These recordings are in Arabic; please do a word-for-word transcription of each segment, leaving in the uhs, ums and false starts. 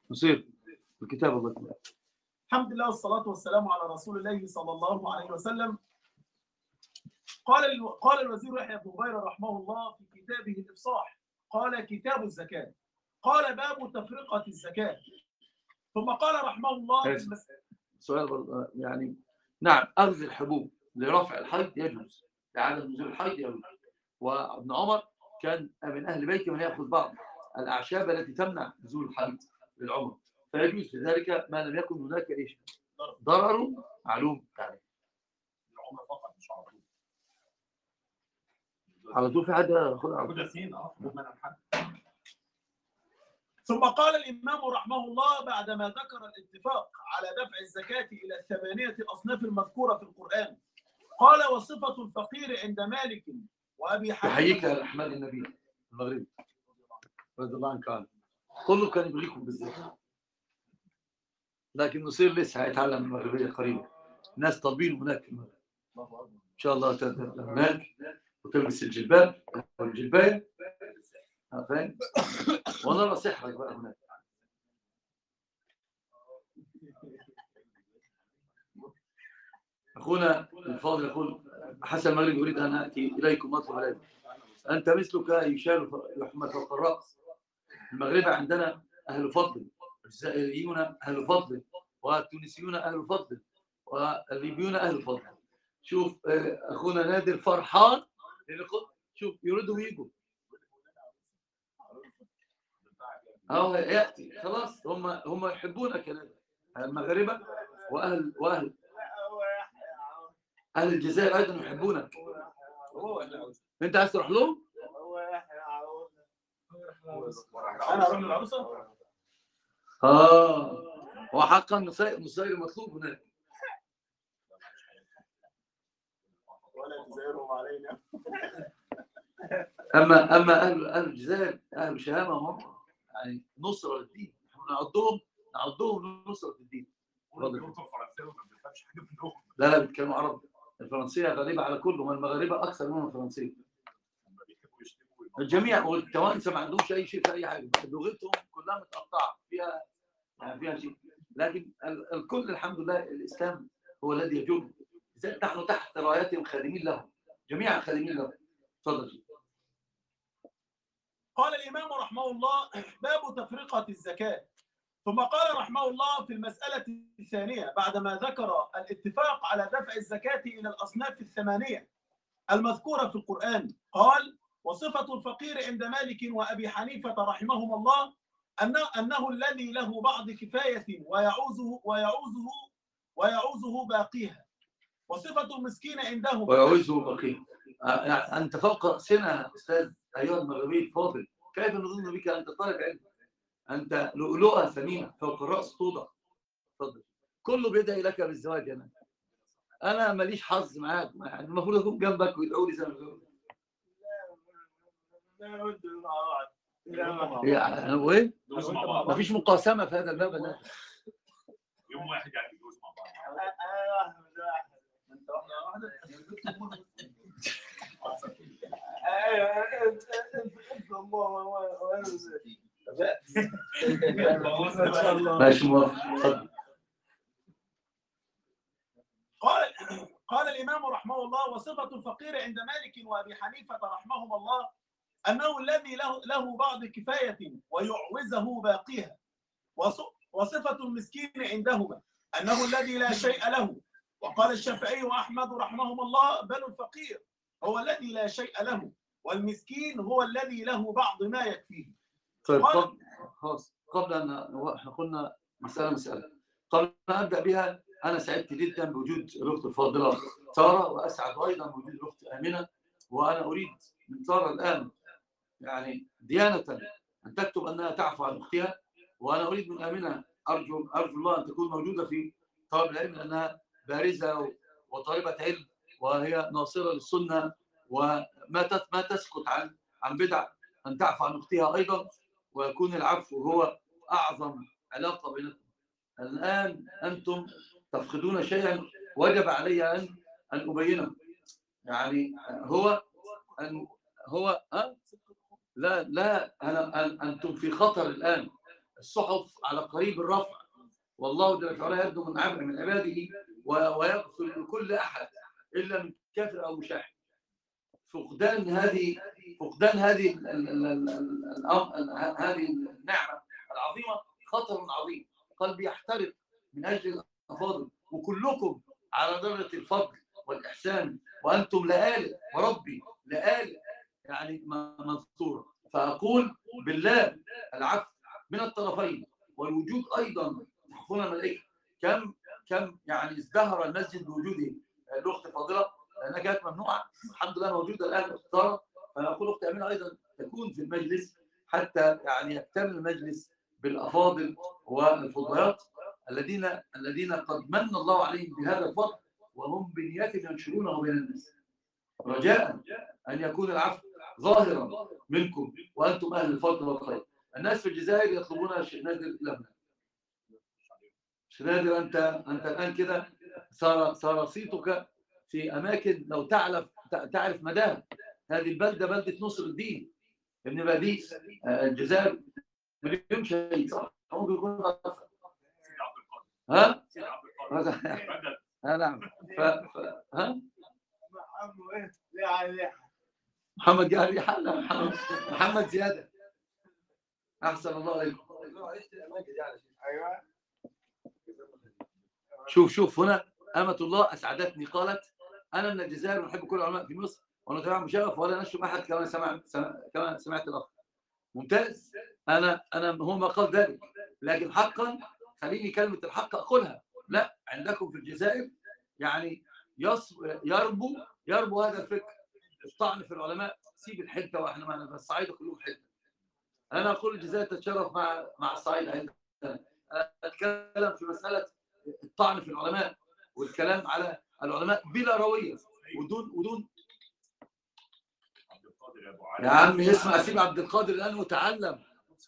نصير الكتاب الله تعالى. الحمد لله والصلاة والسلام على رسول الله صلى الله عليه وسلم. قال قال الوزير يحيى بن هبيرة رحمه الله في كتابه الإفصاح، قال كتاب الزكاة، قال باب تفرقة الزكاة، ثم قال رحمه الله في المسألة. سؤال يعني نعم، أخذ الحبوب لرفع الحيض يجوز، لعدم نزول الحيض يجوز. وابن عمر كان من أهل بيته من يأخذ بعض الأعشاب التي تمنع نزول الحيض للعمر، فيجوز في ذلك ما لم يكن هناك إيش ضرر معلوم يعني. العمر فقط مش على طول. على طول في حد ياخدها. ثم قال الإمام رحمه الله بعدما ذكر الاتفاق على دفع الزكاة إلى الثمانية الأصناف المذكورة في القرآن، قال وصفة الفقير عند مالك وأبي حنيفة. يحييك يا أحمد النبي المغربي رضي الله عنك عنه، كله كان يبغيكم بالذات، لكن نصير لسه هيتعلم المغربية قريبا، الناس طالبين هناك في المغرب إن شاء الله تذهب هناك وتلبس الجلباب والجلباية، فاهم؟ ونرى سحرك بقى هناك. أخونا الفاضل يقول حسن المغربي يريد أن أتي إليكم مطلب العلم، أنت مثلك يشال يحمى فوق الرأس. المغرب عندنا أهل فضل، الجزائريون أهل فضل، والتونسيون أهل فضل، والليبيون أهل فضل. شوف أخونا نادر فرحان، شوف يريدوا يجوا أو يأتي خلاص، هم هم يحبونك يا المغاربة، وأهل وأهل أهل الجزائر أيضا يحبونك. أنت عايز تروح لهم؟ أنا أروح للعروسة؟ آه، وحقا نصير نصير مطلوب هناك. ولا تزايرهم علينا. أما أما أهل أهل الجزائر أهل شهامة هم يعني نصرة للدين، نعدهم نعدهم نصرة للدين. لا لا بيتكلموا عربي، الفرنسية غالبة على كلهم، المغاربة أكثر منهم الفرنسية. الجميع والتوانسة ما عندهمش أي شيء في أي حاجة، لغتهم كلها متقطعة فيها يعني فيها شيء، لكن الكل الحمد لله الإسلام هو الذي يجر. إذا نحن تحت رايتهم خادمين لهم، جميعا خادمين لهم. تفضل. قال الإمام رحمه الله باب تفرقة الزكاة، ثم قال رحمه الله في المسألة الثانية بعدما ذكر الاتفاق على دفع الزكاة إلى الأصناف الثمانية المذكورة في القرآن، قال وصفة الفقير عند مالك وأبي حنيفة رحمهم الله أنه, أنه الذي له بعض كفاية ويعوزه ويعوزه ويعوزه باقيها، وصفة المسكين عندهم ويعوزه باقيها. أنت فوق رأسنا أستاذ أيها المغربي الفاضل، كيف نظن بك أنت طالب علم؟ أنت لؤلؤة ثمينة فوق الرأس توضع. تفضل. كله بيدعي لك بالزواج. أنا أنا ماليش حظ معاك، يعني المفروض أكون جنبك ويدعوا لي زي ما بيقولوا. يعني هو إيه؟ مفيش مقاسمة في هذا الباب. لا يوم واحد يعني يجوز مع بعض. انت واحده واحده ماشي موافق. قال قال الإمام رحمه الله وصفة الفقير عند مالك وأبي حنيفة رحمهم الله أنه الذي له, له بعض كفاية ويعوزه باقيها، وصفة المسكين عندهما أنه الذي لا شيء له. وقال الشافعي وأحمد رحمهم الله بل الفقير هو الذي لا شيء له، والمسكين هو الذي له بعض ما يكفيه. طيب قبل خلاص قبل أن احنا قلنا مسألة مسألة قبل أن أبدأ بها، أنا سعدت جدا بوجود الأخت الفاضلة سارة، وأسعد أيضا بوجود الأخت آمنة. وأنا أريد من سارة الآن يعني ديانة أن تكتب أنها تعفو عن أختها، وأنا أريد من آمنة أرجو أرجو الله أن تكون موجودة في طلب العلم، لأنها بارزة وطالبة علم، وهي ناصرة للسنة وما ما تسكت عن عن بدع، أن تعفو عن أختها أيضا، ويكون العفو هو أعظم علاقة بينكم. الآن أنتم تفقدون شيئا وجب علي أن أن أبينه، يعني هو أن هو أه؟ لا لا أنا أنتم في خطر الآن، الصحف على قريب الرفع، والله جل وعلا يبدو من عبد من عباده ويغفر لكل احد الا من كافر او مشاحن. فقدان هذه فقدان هذه ال ال ال ال ال هذه النعمه العظيمه خطر عظيم. قلبي يحترق من اجل الافاضل، وكلكم على درجه الفضل والاحسان، وانتم لآلئ وربي لآلئ يعني منصوره. فاقول بالله العفو من الطرفين، والوجود ايضا تحفون الملائكه. كم كم يعني ازدهر المسجد بوجوده الاخت فاضله، لانها كانت ممنوعه، الحمد لله موجوده الان مختاره. فانا اقول اخت امينه ايضا تكون في المجلس حتى يعني يكتمل المجلس بالافاضل والفضيات الذين الذين قد من الله عليهم بهذا الفضل، وهم بنيات ينشرونه بين الناس، رجاء ان يكون العفو ظاهرا منكم وانتم اهل الفضل والخير. الناس في الجزائر يطلبون شيء نادر لهم. نادر، انت انت الان كده صار صار صيتك في اماكن لو تعرف تعرف مداها. هذه البلده بلده نصر الدين ابن باديس. الجزائر مليون شهيد، صح؟ ممكن يكون ها؟ ها نعم. ف... ف... ها؟ محمد جاء ريحة. محمد محمد زياده. احسن الله عليكم. شوف شوف هنا أمة الله أسعدتني، قالت أنا من الجزائر ونحب كل العلماء في مصر ونتابع مشرف ولا نشتم أحد كما سمع كما سمعت الأخ. ممتاز. أنا أنا هو ما قال ذلك، لكن حقا خليني كلمة الحق أقولها. لا، عندكم في الجزائر يعني يربو يربو هذا الفكر، الطعن في العلماء. سيب الحتة وإحنا معنا الصعيد كلهم حتة. أنا أقول الجزائر تتشرف مع مع الصعيد. أتكلم في مسألة الطعن في العلماء والكلام على العلماء بلا روية ودون ودون يا عم اسمع، سيب عبد القادر الآن وتعلم.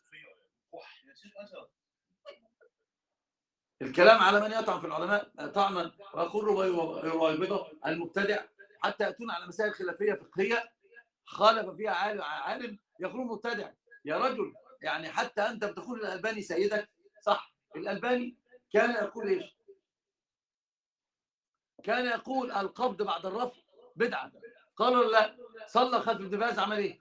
الكلام على من يطعن في العلماء طعنا، وأقول رويبضة المبتدع حتى يأتون على مسائل خلافية فقهية خالف فيها عالم عالم يقول مبتدع. يا رجل يعني حتى أنت بتقول الألباني سيدك، صح؟ الألباني كان يقول إيش؟ كان يقول القبض بعد الرفع بدعة. قالوا لا، صلى خلف ابن باز عمل ايه؟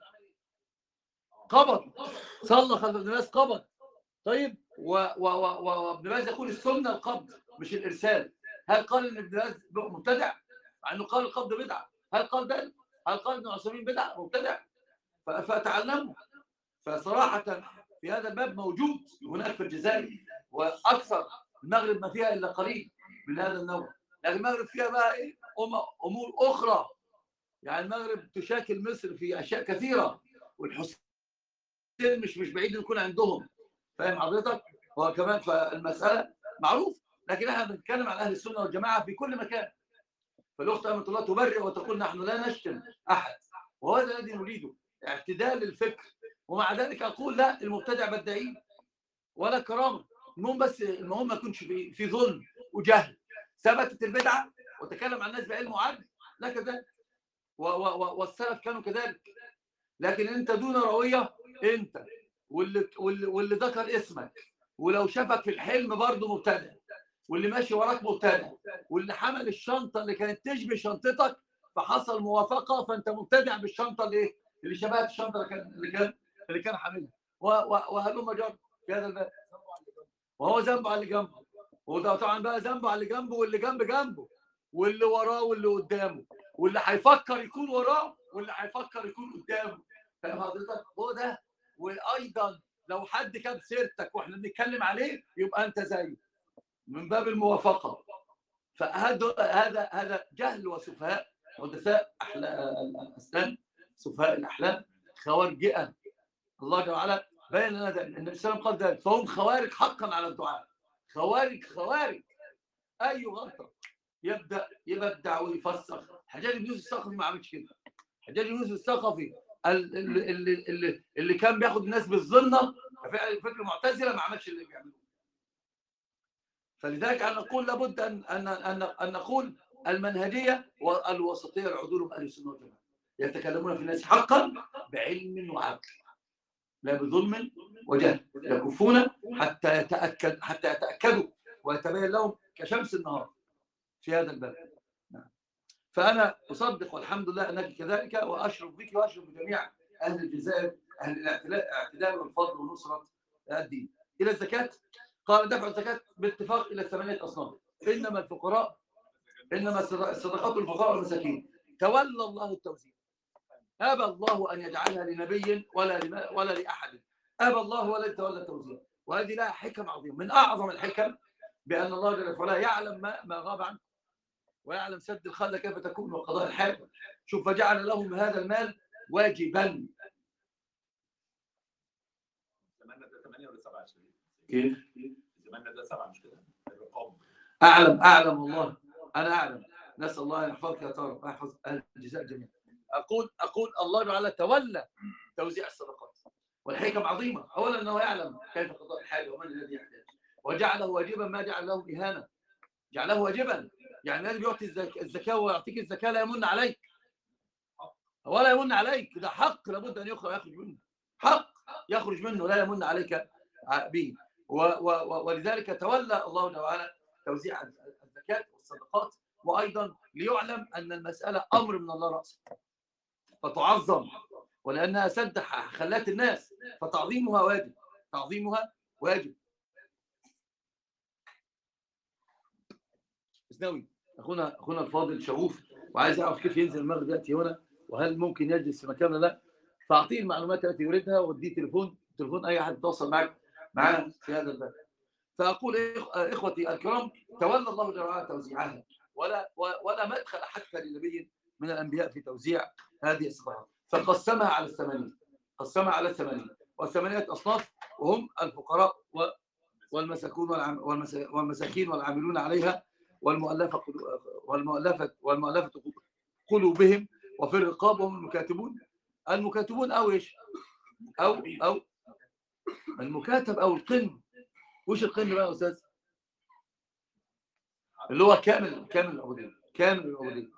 قبض. صلى خلف ابن باز قبض. طيب وابن باز يقول السنة القبض مش الإرسال. هل قال ان ابن باز مبتدع؟ مع انه قال القبض بدعة. هل قال ذلك؟ هل قال ابن عثيمين بدعة مبتدع؟ فتعلموا. فصراحة في هذا الباب موجود هناك في الجزائر، واكثر المغرب ما فيها الا قليل من هذا النوع. لكن المغرب فيها بقى ايه امور اخرى. يعني المغرب تشاكل مصر في اشياء كثيره، والحسين مش مش بعيد يكون عندهم. فاهم حضرتك؟ هو كمان فالمساله معروف، لكن احنا بنتكلم عن اهل السنه والجماعه في كل مكان. فالاخت امه الله تبرئ وتقول نحن لا نشتم احد، وهذا الذي نريده، اعتدال الفكر. ومع ذلك اقول لا، المبتدع بدعين ولا كرامه. المهم بس المهم ما يكونش في في ظلم وجهل. ثبتت البدعه وتكلم عن الناس بعلم وعدل، لا كذلك. والسلف كانوا كذلك. لكن انت دون رويه، انت واللي واللي, واللي ذكر اسمك ولو شافك في الحلم برضه مبتدع، واللي ماشي وراك مبتدع، واللي حمل الشنطه اللي كانت تشبه شنطتك فحصل موافقه فانت مبتدع بالشنطه اللي ايه اللي شبهت الشنطه اللي كان اللي كان اللي كان حاملها. وهلم جر في هذا الباب. وهو ذنبه على اللي جنبه، وده طبعا بقى ذنبه على اللي جنبه واللي جنب جنبه واللي وراه واللي قدامه واللي هيفكر يكون وراه واللي هيفكر يكون قدامه. فاهم حضرتك؟ هو ده. وايضا لو حد كان سيرتك واحنا بنتكلم عليه يبقى انت زيه من باب الموافقه. فهذا هذا هذا جهل وسفهاء حدثاء الاسنان، سفهاء الاحلام، خوارجئه. الله جل وعلا بين لنا ذلك، النبي صلى الله عليه وسلم قال ذلك، فهم خوارج حقا على الدعاء. خوارج خوارج اي غلطه يبدا يبدع ويفسخ. حجاج بن يوسف الثقفي ما عملش كده. حجاج بن يوسف الثقفي اللي, اللي, اللي, اللي كان بياخد الناس بالظنه فكر معتزله ما عملش اللي بيعملوه. فلذلك انا نقول لابد ان ان ان, أن نقول المنهجيه والوسطيه العدول من اهل السنه والجماعه يتكلمون في الناس حقا بعلم وعقل، لا بظلم وجهل، يكفون حتى يتأكد حتى يتأكدوا ويتبين لهم كشمس النهار في هذا الباب. نعم. فأنا أصدق والحمد لله أنك كذلك، وأشرف بك وأشرف بجميع أهل الجزائر، أهل الاعتدال والفضل ونصرة الدين. إلى الزكاة، قال دفع الزكاة باتفاق إلى ثمانية أصناف. إنما الفقراء إنما الصدقات الفقراء والمساكين. تولى الله التوزيع، أبى الله أن يجعلها لنبي ولا ولا لأحد، أبى الله ولا يتولى التوزيع. وهذه لها حكم عظيمة. من أعظم الحكم بأن الله جل وعلا يعلم ما ما غاب عنه، ويعلم سد الخلة كيف تكون وقضاء الحاجة. شوف، فجعل لهم هذا المال واجبا. زماننا ده ثمانية ولا سبعة؟ كيف؟ زماننا ده سبعة مش كده؟ الرقم. أعلم أعلم والله، أنا أعلم. نسأل الله أن يحفظك يا ترى ويحفظ أهل الجزائر جميعا. أقول أقول الله تعالى تولى توزيع الصدقات، والحكم عظيمة. أولا أنه يعلم كيف قضاء الحاجة ومن الذي يحتاج، وجعله واجبا ما جعل له إهانة، جعله واجبا. يعني الذي بيعطي الزكاة ويعطيك الزكاة لا يمن عليك ولا يمن عليك، ده حق لابد أن يخرج منه، حق يخرج منه لا يمن عليك به. ولذلك تولى الله تعالى توزيع الزكاة والصدقات، وأيضا ليعلم أن المسألة أمر من الله رأسه فتعظم، ولأنها سد خلات الناس، فتعظيمها واجب، تعظيمها واجب. اسنوي أخونا أخونا الفاضل شغوف وعايز يعرف كيف ينزل المغرب يأتي هنا، وهل ممكن يجلس في مكان ولا لا. فأعطيه المعلومات التي يريدها، واديه تليفون تليفون أي أحد يتواصل معك معنا في هذا الباب. فأقول إخوتي الكرام، تولى الله تعالى توزيعها، ولا ولا مدخل حتى لنبي من الأنبياء في توزيع هذه الصدقات. فقسمها على الثمانين، قسمها على الثمانين، والثمانية أصناف، وهم الفقراء والمساكين والمساكين والعاملون عليها، والمؤلفة والمؤلفة والمؤلفة قلوبهم، وفي الرقاب هم المكاتبون. المكاتبون أو إيش؟ أو أو المكاتب أو القن. وش القن بقى يا أستاذ؟ اللي هو كامل كامل العبودية، كامل العبودية،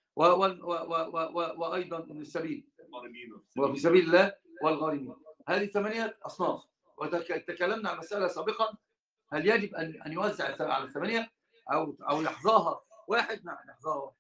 وأيضا من السبيل وفي سبيل الله والغارمين. هذه ثمانية أصناف. وتكلمنا عن مسألة سابقا، هل يجب أن أن يوزع على الثمانية أو أو يحظاها واحد؟ نعم يحظاها واحد.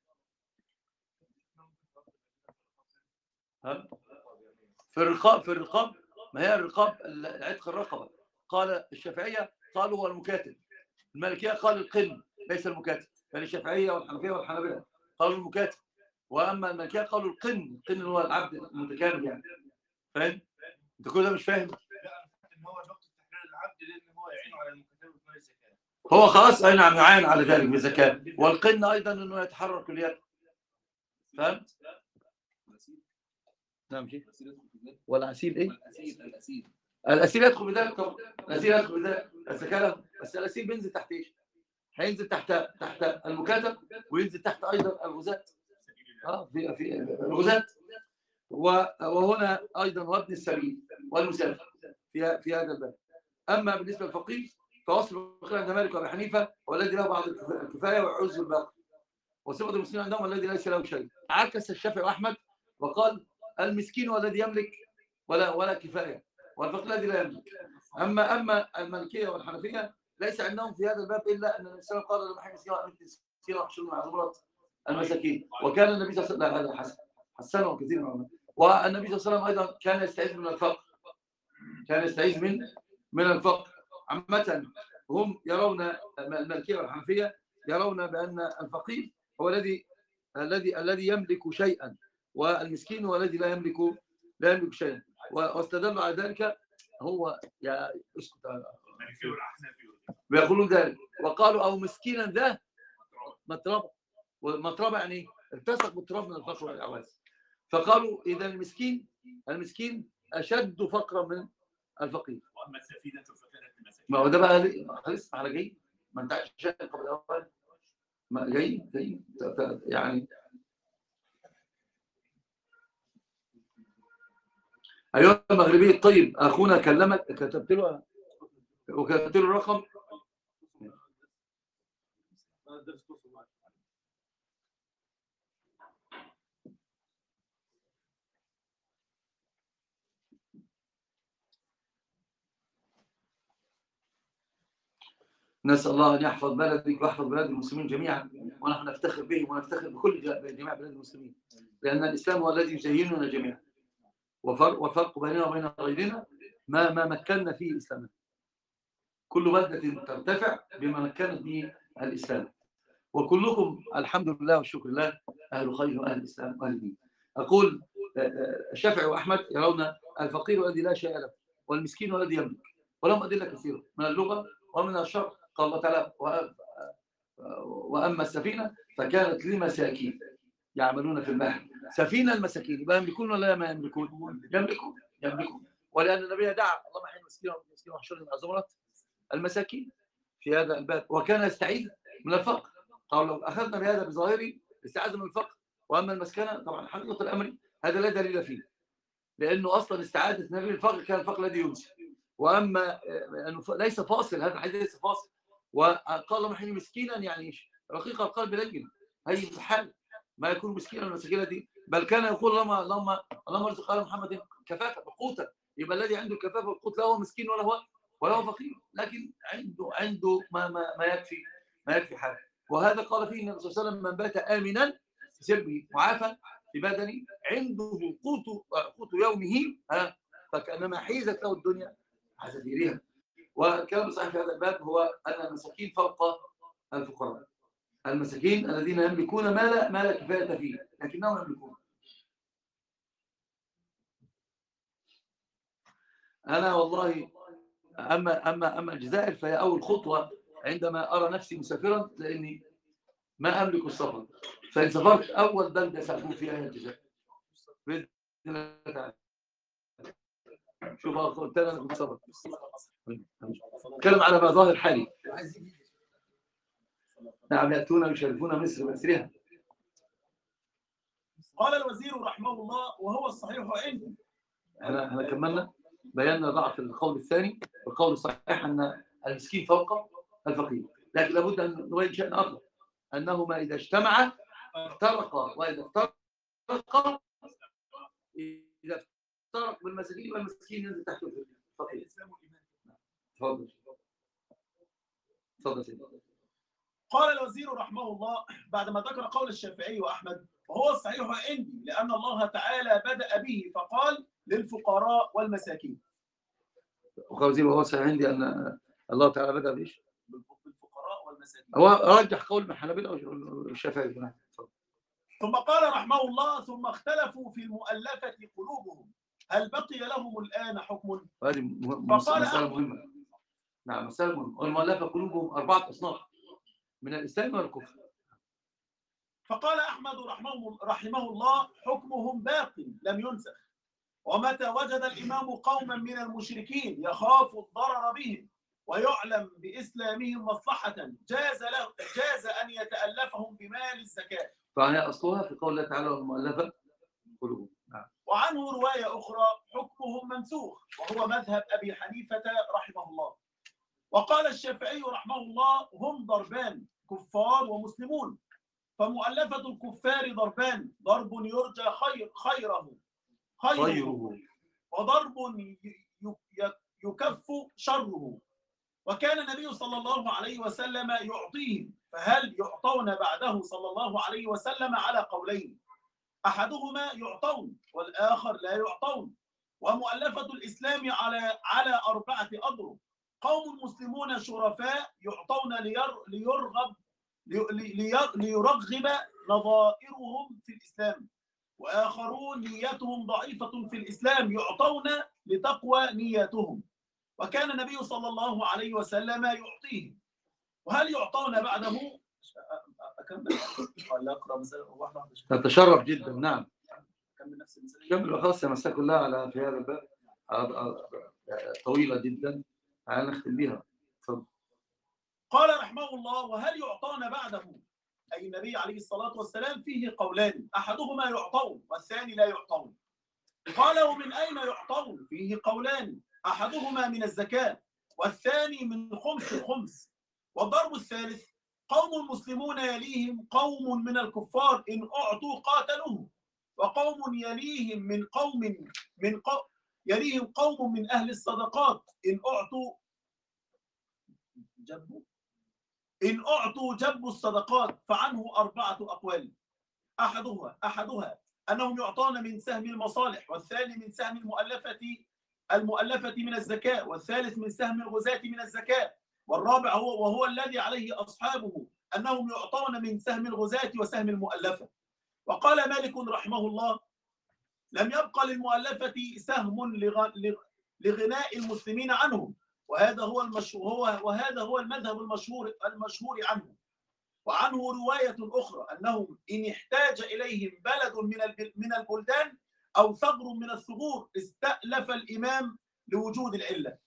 في الرقاب في الرقاب ما هي الرقاب؟ عتق الرقبة. قال الشافعية قالوا هو المكاتب، المالكية قال القن ليس المكاتب، يعني الشافعية والحنفية والحنابلة قالوا المكاتب، واما المالكية قالوا القن. القن هو العبد المتكامل يعني. فاهم؟ انت كل ده مش فاهم؟ ان هو نقطه تحرير العبد لان هو يعين على المكاتبه بمال الزكاه. هو خلاص اي نعم يعين على ذلك بالزكاه. والقن ايضا انه يتحرك اليد. فهمت؟ نعم شيء. والعسيل ايه؟ الاسيل الاسيل الاسيل يدخل بذلك طبعا. الاسيل يدخل بذلك الزكاه، بس الاسيل بينزل تحت ايش؟ هينزل تحت تحت المكاتب، وينزل تحت ايضا الغزاة. اه في في الغزاة، وهنا ايضا وابن السبيل والمسافر في في هذا الباب. اما بالنسبه للفقير فوصل الفقير عند مالك وابي حنيفه والذي له بعض الكفايه ويعوز الباقي، وصفه المسكين عندهم الذي ليس له شيء. عكس الشافعي واحمد وقال المسكين والذي يملك ولا ولا كفايه، والفقير الذي لا يملك. اما اما المالكيه والحنفيه ليس عندهم في هذا الباب الا ان النبي صلى الله عليه وسلم قال لمحمد مسكين واحشر مع زمره المساكين، وكان النبي صلى الله عليه وسلم هذا حسن حسنه كثير من العلماء. والنبي صلى الله عليه وسلم ايضا كان يستعيذ من الفقر، كان يستعيذ من من الفقر. عامه هم يرون المالكيه والحنفيه يرون بان الفقير هو الذي الذي الذي يملك شيئا، والمسكين هو الذي لا يملك لا يملك شيئا. واستدلوا على ذلك هو يا اسكت بيقولون ذلك، وقالوا او مسكينا ذا متربه. والمتربه يعني التصق بالتراب من الفقر والاعواز. فقالوا اذا المسكين المسكين اشد فقرا من الفقير. واما السفينه فكانت المساكين. ما هو ده بقى خلص على جاي، ما انت عايش قبل الاول ما جاي جاي يعني. ايها المغربي الطيب، اخونا كلمك كتبت له وكتبت له الرقم. نسأل الله أن يحفظ بلدك ويحفظ بلاد المسلمين جميعا، ونحن نفتخر بهم ونفتخر بكل جميع بلاد المسلمين، لأن الإسلام هو الذي يزيننا جميعا، وفرق, وفرق بيننا وبين غيرنا ما ما مكننا فيه الإسلام. كل بلدة ترتفع بما مكنت به الإسلام، وكلكم الحمد لله والشكر لله أهل خير وأهل الإسلام وأهل الدين. أقول الشافعي وأحمد يرون الفقير الذي لا شيء له والمسكين الذي يملك، ولهم أدلة كثيرة من اللغة ومن الشرع. قال الله تعالى: وأما السفينة فكانت لمساكين يعملون في البحر. سفينة المساكين، يبقى يملكون ولا ما يملكون؟ يملكون يملكون ولأن النبي دعا: اللهم احيي المسكين والمسكين واحشرنا مع زمرة المساكين في هذا الباب، وكان يستعيذ من الفقر. قال: لو أخذنا بهذا بظاهري استعاذ من الفقر. وأما المسكنة طبعا حقيقة الأمر هذا لا دليل فيه، لأنه أصلا استعاذة النبي من الفقر كان الفقر الذي ينسي. وأما أنه ليس فاصل، هذا الحديث ليس فاصل. وقال: اللهم احيي مسكينا، يعني رقيق القلب لين هي الحال ما يكون مسكينا المساكين دي، بل كان يقول: اللهم اللهم اللهم ارزق آل محمد كفافة وقوتا. يبقى الذي عنده كفافة والقوت لا هو مسكين ولا هو ولا هو فقير، لكن عنده عنده ما ما, ما يكفي ما يكفي حاله. وهذا قال فيه النبي صلى الله عليه وسلم: من بات آمنا في سربه معافى في بدني عنده قوت قوت يومه ها فكأنما حيزت له الدنيا حذافيرها. والكلام الصحيح في هذا الباب هو أن المساكين فوق الفقراء، المساكين الذين يملكون ما لا ما لا كفاية فيه لكنهم يملكون. أنا والله أما أما أما الجزائر فهي أول خطوة عندما أرى نفسي مسافرا، لأني ما أملك السفر، فإن سافرت أول بلدة سأكون فيها هي الجزائر بإذن الله تعالى. شوف قلت أنا كنت سافر أتكلم على ما ظاهر حالي. نعم، يأتون ويشرفون مصر بأسرها. قال الوزير رحمه الله: وهو الصحيح عندي. احنا احنا كملنا بينا ضعف القول الثاني، والقول الصحيح ان المسكين فوق الفقير، لكن لابد ان نبين شيء اخر، انهما اذا اجتمعا افترقا، واذا افترقا اذا افترق بالمساكين والمسكين ينزل تحت الفقير. تفضل تفضل سيدي. قال الوزير رحمه الله بعدما ذكر قول الشافعي وأحمد: وهو الصحيح عندي لأن الله تعالى بدأ به فقال: للفقراء والمساكين. وقال الوزير: وهو الصحيح عندي أن الله تعالى بدأ بإيش؟ بالفقراء والمساكين. هو رجح قول من الحنابلة والشافعي. ثم قال رحمه الله: ثم اختلفوا في المؤلفة قلوبهم هل بقي لهم الآن حكم؟ هذه مسألة مهمة. نعم، مسألة مهمة. والمؤلفة قلوبهم أربعة أصناف من الإسلام والكفر. فقال أحمد رحمه, رحمه الله: حكمهم باق لم ينسخ، ومتى وجد الإمام قوما من المشركين يخاف الضرر بهم ويعلم بإسلامهم مصلحة جاز له جاز أن يتألفهم بمال الزكاة. فهي أصلها في قول الله تعالى: والمؤلفة قلوبهم. نعم. وعنه رواية أخرى: حكمهم منسوخ، وهو مذهب أبي حنيفة رحمه الله. وقال الشافعي رحمه الله: هم ضربان، كفار ومسلمون، فمؤلفة الكفار ضربان: ضرب يرجى خير خيره خيره, خيره. وضرب يكف شره. وكان النبي صلى الله عليه وسلم يعطيهم، فهل يعطون بعده صلى الله عليه وسلم على قولين: أحدهما يعطون والآخر لا يعطون. ومؤلفة الإسلام على على أربعة أضرب: قوم مسلمون شرفاء يعطون لير ليرغب لير ليرغب نظائرهم في الإسلام، وآخرون نيتهم ضعيفة في الإسلام يعطون لتقوى نياتهم. وكان النبي صلى الله عليه وسلم يعطيهم. وهل يعطون بعده؟ أكمل ولا أقرأ مثلا واحدة واحدة؟ تتشرف جدا. نعم، أكمل نفس المثال. كمل وخلاص يا مساء كلها على في هذا الباب طويلة جدا، تعال نختم بها. تفضل. قال رحمه الله: وهل يعطون بعده أي النبي عليه الصلاة والسلام فيه قولان: أحدهما يعطون والثاني لا يعطون. قال: ومن أين يعطون؟ فيه قولان: أحدهما من الزكاة والثاني من خمس الخمس. والضرب الثالث: قوم مسلمون يليهم قوم من الكفار إن أعطوا قاتلوهم، وقوم يليهم من قوم من قوم يليهم قوم من أهل الصدقات إن أعطوا جبوا إن أعطوا جبوا الصدقات، فعنه أربعة أقوال. أحدها أحدها أنهم يعطون من سهم المصالح، والثاني من سهم المؤلفة المؤلفة من الزكاة، والثالث من سهم الغزاة من الزكاة، والرابع هو وهو الذي عليه أصحابه أنهم يعطون من سهم الغزاة وسهم المؤلفة. وقال مالك رحمه الله: لم يبق للمؤلفة سهم لغناء المسلمين عنهم، وهذا هو المشهور وهذا هو المذهب المشهور المشهور عنه. وعنه رواية أخرى أنهم إن احتاج إليهم بلد من من البلدان أو ثغر من الثغور استألف الإمام لوجود العلة.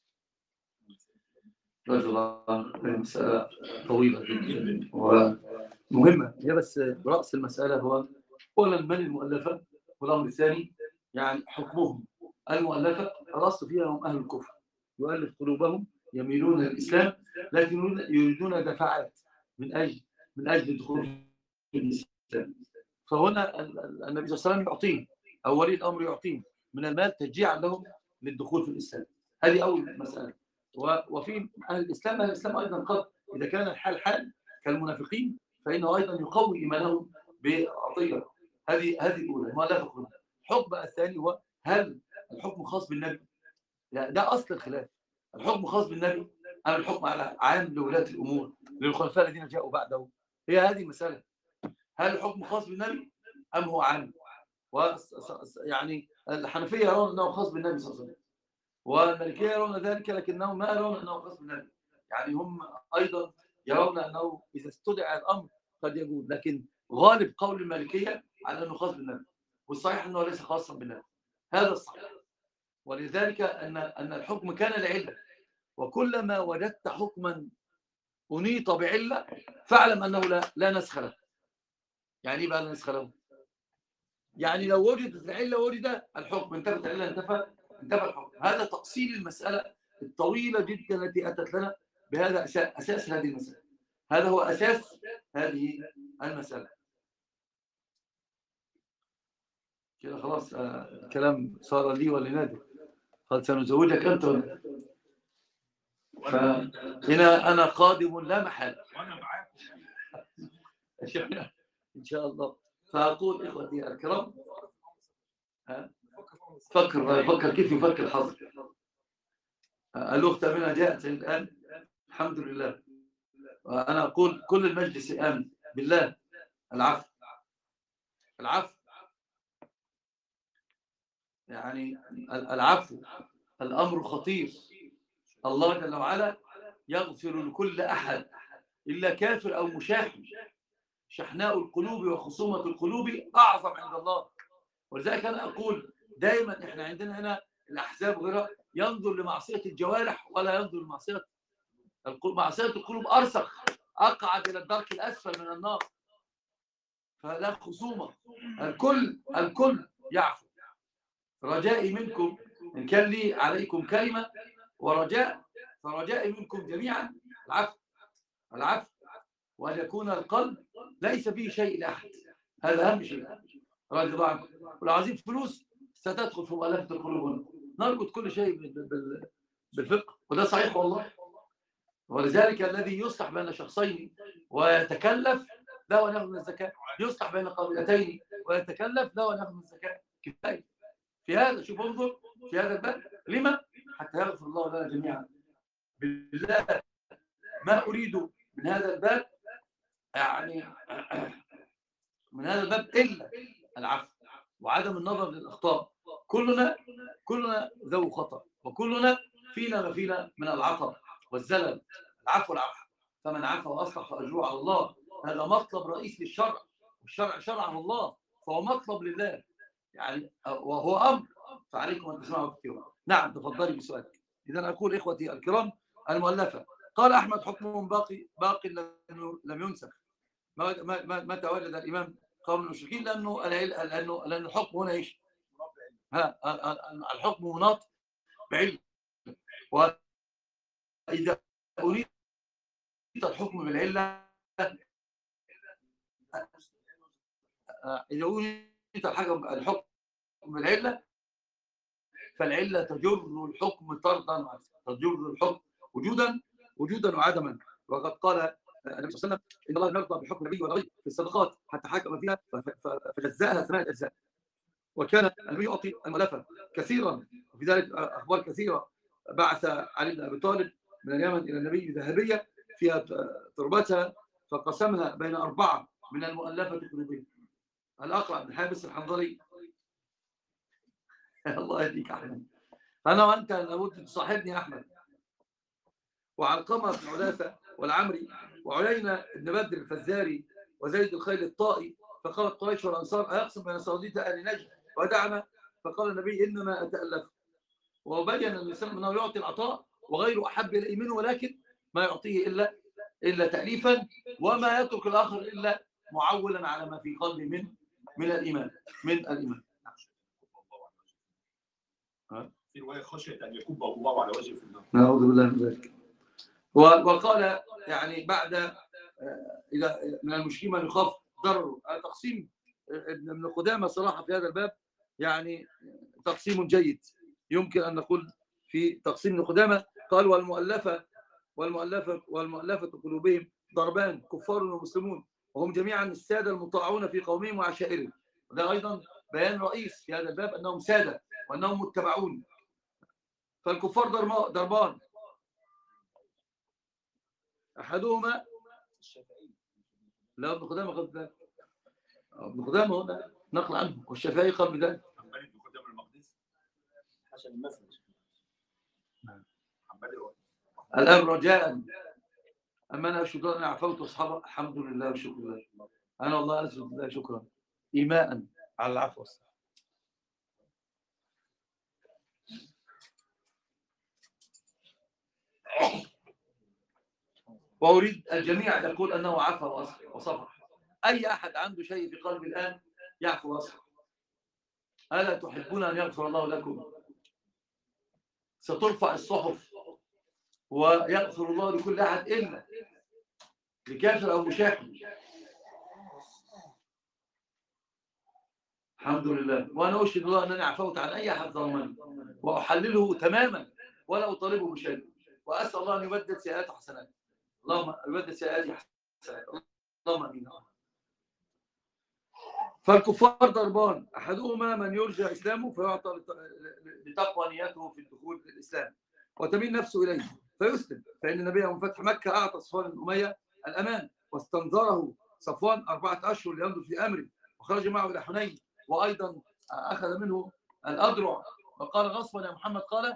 مسألة طويلة جدا ومهمة هي، بس رأس المسألة هو أولا من المؤلفة، والأمر الثاني يعني حكمهم. المؤلفة الأصل فيها هم أهل الكفر، يؤلف قلوبهم، يميلون للإسلام، لكن يريدون دفعات من أجل من أجل الدخول في الإسلام. فهنا النبي صلى الله عليه وسلم يعطيه، أو ولي الأمر يعطيه من المال تشجيعا لهم للدخول في الإسلام. هذه أول مسألة. وفي أهل الإسلام أهل الإسلام أيضا قد إذا كان الحال حال كالمنافقين فإنه أيضا يقوي إيمانهم بعطية. هذه هذه الأولى ما لا تقول. الحكم الثاني هو هل الحكم خاص بالنبي؟ لا، ده أصل الخلاف. الحكم خاص بالنبي أم الحكم على عام لولاة الأمور للخلفاء الذين جاءوا بعده؟ هي هذه المسألة. هل الحكم خاص بالنبي أم هو عام؟ يعني الحنفية يرون أنه خاص بالنبي صلى الله عليه وسلم، والمالكية يرون ذلك لكنهم ما يرون أنه خاص بالنبي. يعني هم أيضا يرون أنه إذا استدعى الأمر قد يجوز، لكن غالب قول المالكية على أنه خاص بالنبي، والصحيح أنه ليس خاصا بالنبي. هذا الصحيح. ولذلك أن أن الحكم كان لعلة، وكلما وجدت حكما أنيط بعلة فاعلم أنه لا لا نسخ له. يعني إيه بقى لا نسخ له؟ يعني لو وجدت العلة وجد الحكم، انتفت العلة انتفى انتفى الحكم. هذا تأصيل المسألة الطويلة جدا التي أتت لنا بهذا أساس هذه المسألة. هذا هو أساس هذه المسألة. كده خلاص الكلام صار لي ولنادر. قد سنزوجك أنت. فهنا أنا قادم لا محالة وانا معاكم إن شاء الله. فأقول إخوتي الكرام، فكر فكر كيف يفكر حظ. الأخت أمينة جاءت الآن الحمد لله. وأنا أقول كل المجلس الآن بالله العفو العفو يعني العفو الأمر خطير. الله جل وعلا يغفر لكل أحد إلا كافر أو مشاحن. شحناء القلوب وخصومة القلوب أعظم عند الله. ولذلك أنا أقول دائما إحنا عندنا هنا الأحزاب غيرها ينظر لمعصية الجوارح ولا ينظر لمعصية القلوب. معصية القلوب أرسخ، أقعد إلى الدرك الأسفل من النار. فلا خصومة، الكل الكل يعفو. رجائي منكم إن كان لي عليكم كلمة ورجاء، فرجائي منكم جميعا العفو العفو وأن يكون القلب ليس فيه شيء لأحد. هذا أهم شيء. رضي الله عنكم. ولو عايزين فلوس ستدخل في مؤلفة القلوب. نربط كل شيء بالفقه، وده صحيح والله. ولذلك الذي يصلح بين شخصين ويتكلف له أن يأخذ من الزكاة، يصلح بين قبيلتين ويتكلف له أن يأخذ من الزكاة. كفاية في هذا. شوف انظر في هذا الباب لما؟ حتى يغفر الله لنا جميعا. بالله ما أريد من هذا الباب يعني من هذا الباب إلا العفو وعدم النظر للأخطاء. كلنا كلنا ذو خطأ، وكلنا فينا ما فينا من العطب والزلل. العفو العفو. فمن عفا وأصلح فأجره على الله. هذا مطلب رئيس للشرع، والشرع شرعه الله، فهو مطلب لله يعني، وهو أمر. فعليكم أن تسمعوا كثيرا. نعم تفضلي بسؤالك. إذن أقول إخوتي الكرام المؤلفة. قال أحمد حكمهم باقي باقي لم ينسخ. متى وجد الإمام قول المشركين؟ لأنه لأنه لأن الحكم هنا إيش؟ ها الحكم مناط بعلم. وإذا أريد الحكم بالعلة، إذا أريد الحكم بالعلة فالعلة تجر الحكم طردا، تجر الحكم وجودا وجودا وعدما. وقد قال النبي صلى الله عليه وسلم ان الله يرضى بحكم النبي والغيب في الصدقات حتى حكم فيها فجزاها ثمانيه اجزاء. وكان النبي يعطي المؤلفه كثيرا، وفي ذلك اخبار كثيره. بعث علي بن ابي طالب من اليمن الى النبي ذهبيه فيها تربتها فقسمها بين اربعه من المؤلفه قلوبهم. الاقرع بن حابس الحنظلي الله يهديك احمد، انا وانت لابد تصاحبني يا احمد، وعلقمه بن علاثه والعمري وعيينه بن بدر الفزاري وزيد الخيل الطائي. فقالت قريش والانصار ايقسم بين صناديد اهل نجد ودعنا؟ فقال النبي انما اتالف. وبين النبي انه يعطي العطاء وغيره احب اليه منه، ولكن ما يعطيه الا الا تاليفا، وما يترك الاخر الا معولا على ما في قلبه من من الايمان من الايمان. في روايه خشيه ان يكب الله على وجهه في النار. نعوذ بالله من ذلك. وقال يعني بعد إذا من المشركين من يخاف ضرره. تقسيم ابن قدامة صراحة في هذا الباب يعني تقسيم جيد، يمكن أن نقول في تقسيم ابن قدامة. قال والمؤلفة والمؤلفة والمؤلفة قلوبهم ضربان كفار ومسلمون وهم جميعا السادة المطاعون في قومهم وعشائرهم. وده أيضا بيان رئيس في هذا الباب أنهم سادة وأنهم متبعون. فالكفار ضربان، أحدهما لا ابن قدامة قال بذلك، ابن قدامة هنا نقل عنه، والشافعي قال بذلك. حنبلي ابن قدامة المقدسي حسن المثل. الآن رجاء أما أنا أشهد أن عفوت أصحابه الحمد لله والشكر لله. أنا والله أسجد الله شكرا إيماء على العفو. وأريد الجميع يقول أنه عفى وصفح. أي أحد عنده شيء في قلبه الآن يعفو ويصفح. ألا تحبون أن يغفر الله لكم؟ سترفع الصحف ويغفر الله لكل أحد إلا لكافر أو مشاكل. الحمد لله. وأنا أشهد الله أنني عفوت عن أي أحد ظلمني وأحلله تماما ولا أطالبه بشيء، وأسأل الله أن يبدل سيئات حسنات. اللهم يبدل سيئات حسنات، اللهم امين. فالكفار ضربان، احدهما من يرجى اسلامه فيعطى لتقوى نيته في الدخول في الاسلام وتميل نفسه اليه فيسلم، فان النبي يوم فتح مكه اعطى صفوان بن اميه الامان واستنظره صفوان اربعه اشهر لينظر في امره، وخرج معه الى حنين، وايضا اخذ منه الاذرع وقال غصبا يا محمد، قال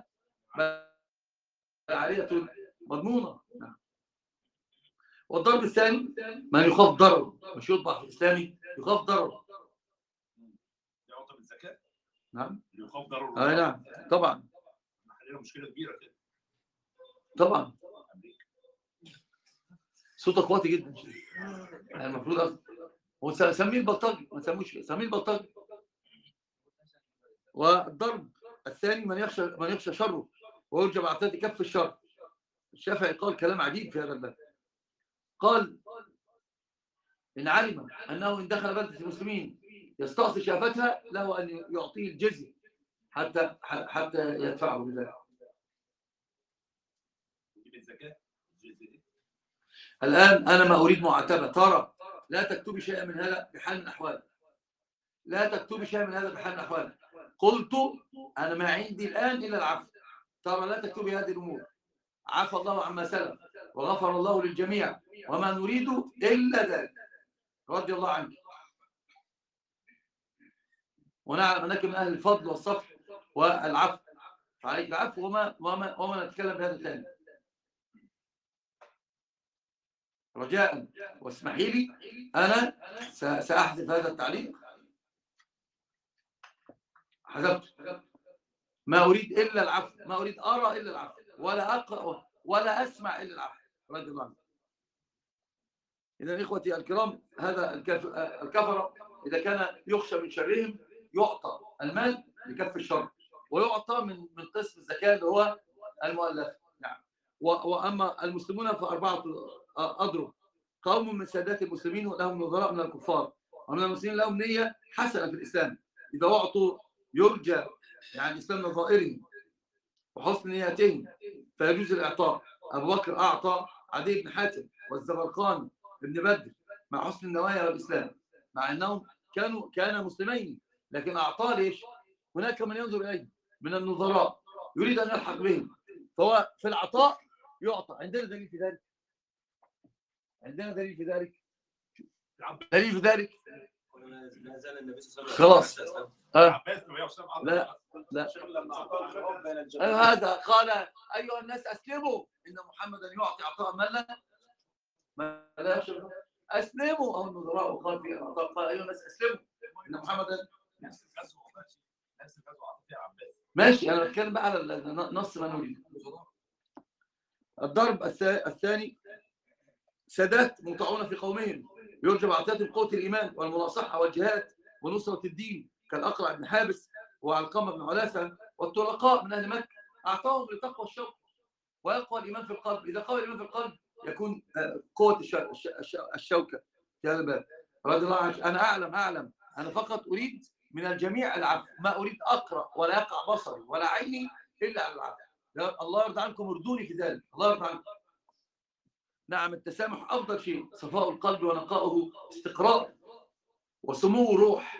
عاريه مضمونه. والضرب الثاني من يخاف ضرره، مش يطبع في الاسلامي، يخاف ضرره. يعطى بالزكاه. نعم. يخاف ضرره. اه نعم طبعا. حلينا مشكله كبيره كده. طبعا. صوتك واطي جدا. يعني المفروض اصلا هو سميه البلطجي، ما تسموش سميه البلطجي. والضرب الثاني من يخشى من يخشى شره ويرجى بعطيه كف الشر. الشافعي قال كلام عجيب في هذا الباب. قال إن علم أنه إن دخل بلدة المسلمين يستأصل شافتها له أن يعطيه الجزية حتى حتى يدفعه بذلك. الآن أنا ما أريد معاتبة. ترى لا تكتبي شيئا من هذا بحال من الأحوال، لا تكتبي شيئا من هذا بحال من الأحوال. قلت أنا ما عندي الآن إلا العفو. ترى لا تكتبي هذه الأمور. عفى الله عما سلف وغفر الله للجميع وما نريد إلا ذلك رضي الله عنك. ونعلم أنك من أهل الفضل والصفح والعفو، فعليك العفو وما, وما, وما نتكلم بهذا الثاني. رجاء واسمحي لي أنا سأحذف هذا التعليق. حذفت. ما أريد إلا العفو، ما أريد أرى إلا العفو، ولا أقرأ ولا أسمع إلا العفو رضي الله عنك. إذا إخوتي الكرام، هذا الكفرة إذا كان يخشى من شرهم يعطى المال لكف الشر، ويعطى من من قسم الزكاة اللي هو المؤلف. نعم. وأما المسلمون فأربعة أضرب، قوم من سادات المسلمين ولهم نظراء من الكفار، ومن المسلمين لهم نية حسنة في الإسلام، إذا أعطوا يرجى يعني إسلام نظائرهم وحسن نياتهم فيجوز الإعطاء. أبو بكر أعطى عدي بن حاتم والزبرقان بن بدر مع حسن النوايا والإسلام، مع أنهم كانوا كانا مسلمين، لكن أعطاه ليش؟ هناك من ينظر إليه من النظراء يريد أن يلحق بهم، فهو في العطاء يعطى. عندنا دليل في ذلك، عندنا دليل في ذلك، دليل في ذلك. لا زال النبي صلى الله عليه وسلم خلاص ها عباس لما يوصل لا لا لما أعطاه الخروف بين الجماعة. هذا قال أيها الناس أسلموا إن محمدا يعطي عطاء من لا ما لا يشرب. أسلموا أو النظراء وقال في العطاء قال أيها الناس أسلموا إن محمدا نفس الغزوه نفس الغزوه عطى فيها عباس. ماشي. أنا بتكلم بقى على النص ما نريد. الضرب الثاني سادات مطاعون في قومهم يرجى بعطياتهم قوة الإيمان والمناصحة والجهاد ونصرة الدين كالأقرع بن حابس وعلقمة بن علافة والطلقاء من أهل مكة، أعطاهم لتقوى الشوق ويقوى الإيمان في القلب. إذا قوى الإيمان في القلب يكون قوة الشوكة في هذا الباب. رضي الله عنك. أنا أعلم أعلم أنا فقط أريد من الجميع العفو، ما أريد أقرأ ولا يقع بصري ولا عيني إلا على العفو. الله يرضى عنكم، ارضوني في ذلك، الله يرضى عنكم. نعم التسامح أفضل شيء، صفاء القلب ونقاؤه استقراء وسمو الروح.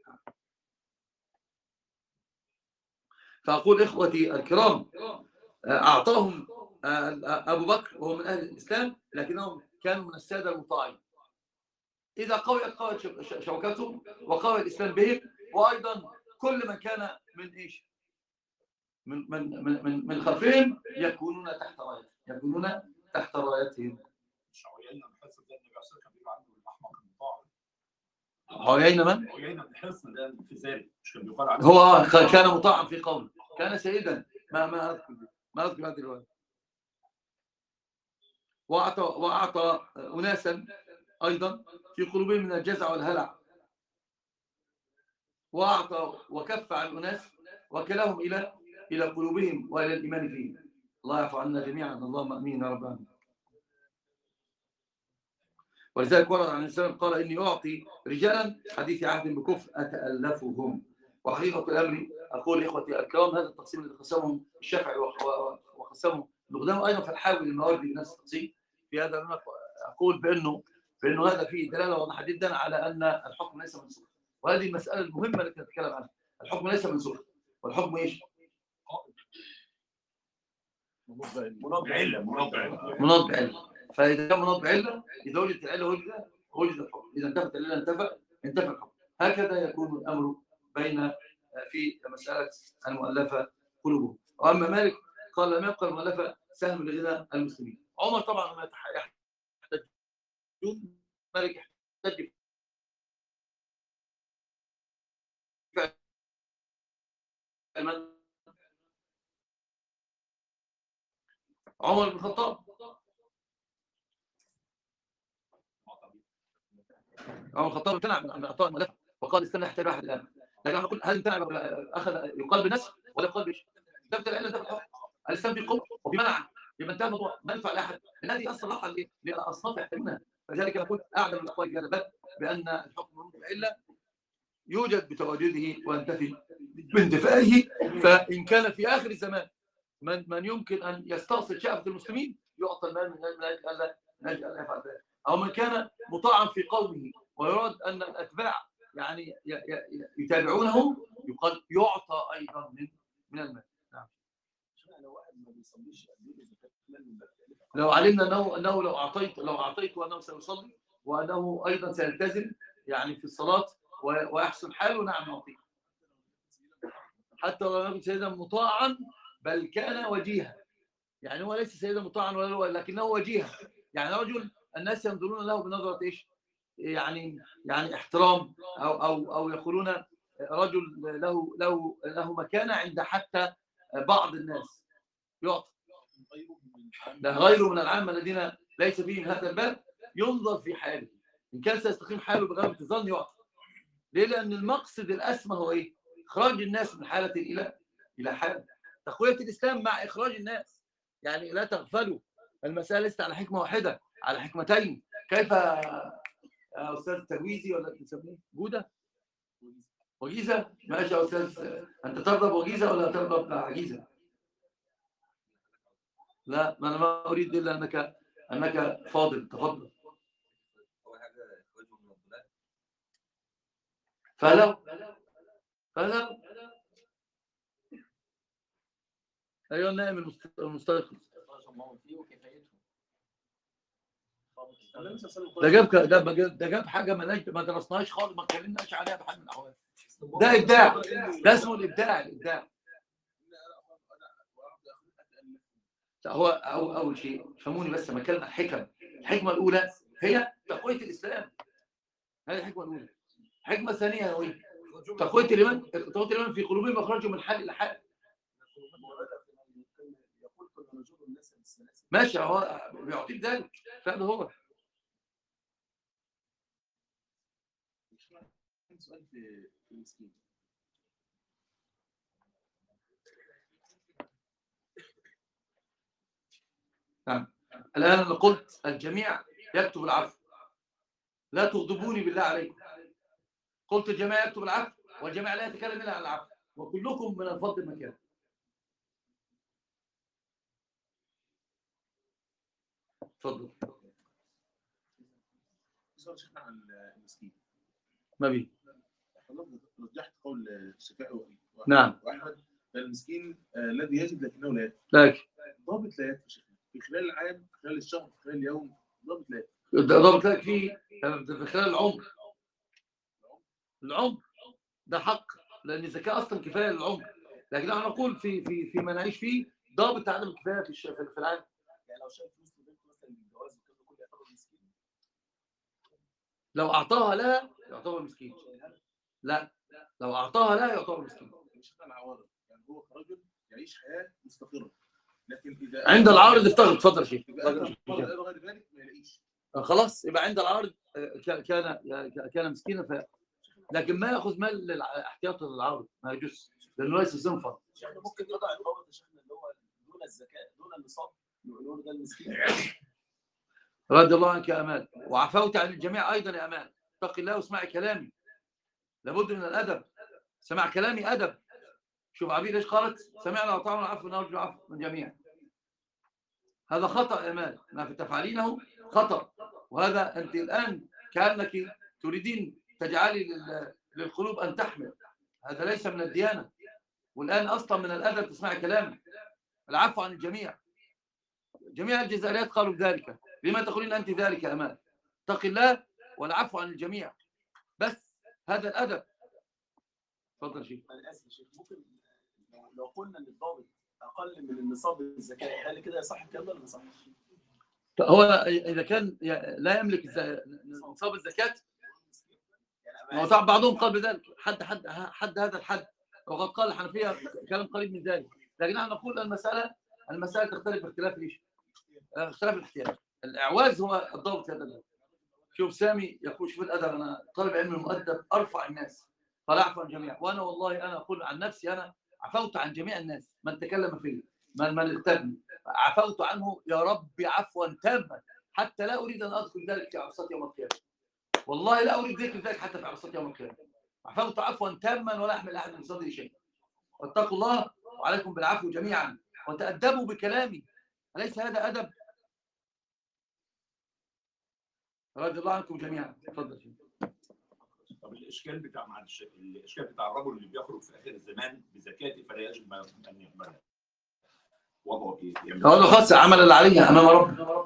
فأقول إخوتي الكرام أعطاهم أبو بكر وهو من أهل الإسلام لكنهم كانوا من السادة المطاعين. إذا قويت قوت شوكتهم وقوى الإسلام بهم، وأيضا كل من كان من إيش من من من من, من خلفهم يكونون تحت رايتهم يكونون تحت رايتهم. مش عيينا بن حصن ده النبي صلى الله عليه وسلم كان بيبقى عنده الاحمق المطاع. عيينة من؟ عيينا بن حصن ده في ذلك مش كان بيقال عنه هو كان مطاعا في قومه، كان سيدا. ما ما أذكر ما أذكر هذه الرواية. وأعطى وأعطى أناسا أيضا في قلوبهم من الجزع والهلع، وأعطى وكف عن أناس وكلهم إلى إلى قلوبهم وإلى الإيمان فيه. الله يعفو عنا جميعا، اللهم امين يا رب العالمين. ولذلك ورد عن الإسلام قال إني أعطي رجالا حديث عهد بكفر أتألفهم. وحقيقة الأمر أقول لإخوتي الكرام هذا التقسيم الذي قسمهم الشافعي وقسمه القدامى أيضا في الحاوي الموارد بنفس التقسيم في هذا. أقول بأنه بأنه هذا فيه دلالة واضحة جدا على أن الحكم ليس منسوخ، وهذه المسألة المهمة التي نتكلم عنها. الحكم ليس منسوخ، والحكم إيش؟ مناط بعله مناط بعله مناط بعله. فإذا كان مناط بعله إذا وجدت العلة وجد وجد الحكم، إذا انتفت العلة انتفى انتفى الحكم. هكذا يكون الأمر بين في مسألة المؤلفة قلوبهم. وأما مالك قال لم يبقى المؤلفة سهم لغنى المسلمين. عمر طبعا ما يحتاج، مالك يحتاج عمر بن الخطاب. عمر بن الخطاب امتنع من اعطاء المؤلفه وقال استنى حتى واحد الان. لكن احنا نقول هل امتنع اخذ يقال بالنسخ ولا يقال بايش؟ ثبت العله ثبت الحكم. الاسلام في قوه وفي منع، يبقى انتهى الموضوع. منفع لاحد الذي اصلا راح لاصناف يحترمونها. فلذلك نقول اعلم الاقوال في هذا الباب بان الحكم منوط بعله يوجد بتواجده وينتفي بانتفائه. فان كان في اخر الزمان من من يمكن ان يستأصل شأفة المسلمين يعطى المال من اجل الا من اجل ان يفعل ذلك، او من كان مطاعا في قومه ويراد ان الاتباع يعني يتابعونه يقال يعطى ايضا من من المال. نعم. لو علمنا انه انه لو اعطيت لو اعطيته انه سيصلي وانه ايضا سيلتزم يعني في الصلاه ويحسن حاله، نعم نعطيه. حتى لو لم يكن سيدا مطاعا بل كان وجيها، يعني هو ليس سيدا مطاعا ولا لكنه وجيها، يعني رجل الناس ينظرون له بنظرة ايش؟ يعني يعني احترام، او او او يقولون رجل له له له مكانه عند حتى بعض الناس يعطى. لا غيره من العامة الذين ليس فيهم هذا الباب ينظر في حاله، ان كان سيستقيم حاله بغلبة الظن يعطى. ليه؟ لان المقصد الاسمى هو ايه؟ اخراج الناس من حالة الى الى حاله. تقوية الاسلام مع اخراج الناس، يعني لا تغفلوا المسألة ليست على حكمة واحدة، على حكمتين. كيف يا أستاذ تجويزي ولا تسميه جودة؟ وجيزة؟ ماشي يا أستاذ. أنت ترضى بوجيزة ولا ترضى بعجيزة؟ لا، ما أنا ما أريد إلا أنك انك فاضل. تفضل. اول حاجه اخراجه من الضلال. فلو فلو ايوه النائم المست- المستيقظ ده جاب ك- ده بج- ده جاب حاجه ما نج- ما درسناهاش خالص، ما اتكلمناش عليها بحال من الاحوال. ده ابداع، ده اسمه الابداع. الابداع لا، هو أو اول شيء فهموني بس لما اتكلم عن الحكم. الحكمه الاولى هي تقويه الاسلام، هذه الحكمه الاولى. الحكمه الثانيه هي تقويه الايمان، تقويه الايمان في قلوبهم واخراجهم من حال الى حال. ماشي، هو بيعطيك ذلك فهذا هو. سؤال في في المسكين. نعم. الآن أنا قلت الجميع يكتب العفو، لا تغضبوني بالله عليكم. قلت الجميع يكتب العفو والجميع لا يتكلم إلا عن العفو، وكلكم من الفضل مكان. تفضل. سؤال شيخنا عن المسكين. ما بيه. حضرتك رجحت قول الشافعي نعم. واحمد المسكين الذي يجد لكنه لا يكفي. لكن ضابط لا يكفي شيخنا في خلال العام، في خلال الشهر، في خلال اليوم، ضابط لا يكفي. ضابط لك في في خلال العمر. العمر ده حق، لأن الزكاة أصلا كفاية للعمر، لكن نحن نقول في في فيما نعيش فيه ضابط عدم الكفاية في الش- في العالم. يعني لو شايف فلوس لبنته مثلا للجواز وكده كله يعتبر مسكين. لو أعطاها لها يعتبر مسكين. لا، لو أعطاها لها يعتبر مسكين. مش على العوارض، يعني هو كرجل يعيش حياه مستقره، لكن اذا عند العارض افتقد. اتفضل يا شيخ. اذا اتى مرض الى غير ذلك ما يلاقيش. خلاص يبقى عند العارض كان كان مسكينا ف... لكن ما ياخذ مال احتياطا للعارض ما يجوز، لانه ليس صنفا. يعني ممكن يضع الضابط يا شيخنا اللي هو دون الزكاه دون النصاب، نقول ده المسكين. رضي الله عنك يا امان، وعفوت عن الجميع ايضا يا امان. اتقي الله واسمعي كلامي، لابد من الادب. سمع كلامي ادب. شوف عبيد ايش قالت؟ سمعنا وطعنا العفو ونرجو العفو من الجميع. هذا خطا يا امان، ما في تفعلينه خطا. وهذا انت الان كانك تريدين تجعلي للقلوب ان تحمل، هذا ليس من الديانه. والان اصلا من الادب تسمعي كلامي. العفو عن الجميع. جميع الجزائريات قالوا ذلك. لما تقولين انت ذلك يا امان؟ اتقي الله والعفو عن الجميع، بس هذا الادب. تفضل شيخ. انا اسف يا شيخ، ممكن لو قلنا ان الضابط اقل من النصاب الزكاه هل كده يصح الكلام ولا ما يصحش؟ هو اذا كان لا يملك نصاب الزكاه، هو طبعا بعضهم قال بذلك، حد حد حد هذا الحد، وقد قال الحنفيه كلام قريب من ذلك. لكن نحن نقول المساله المساله تختلف باختلاف ايش؟ اختلاف الاحتياج. الاعواز هو الضابط هذا الأدب. شوف سامي يقول شوف الادب، انا طالب علم المؤدب ارفع الناس، قال اعفو عن الجميع. وانا والله انا اقول عن نفسي انا عفوت عن جميع الناس، من تكلم فيه من من اغتابني عفوت عنه يا ربي عفوا تاما، حتى لا اريد ان اذكر ذلك في عرصات يوم القيامه. والله لا اريد ذكر ذلك حتى في عرصات يوم القيامه. عفوت عفوا تاما ولا احمل احد من صدري شيء. فاتقوا الله وعليكم بالعفو جميعا وتأدبوا بكلامي، أليس هذا أدب؟ رضي الله عنكم جميعا. تفضل. طب الاشكال بتاع مع الاشكال بتاع الرجل اللي بيخرج في اخر الزمان بزكاته فلا يجب ان يقبلها، وضعه ايه؟ هو له خاص عمل اللي عليه امام ربه،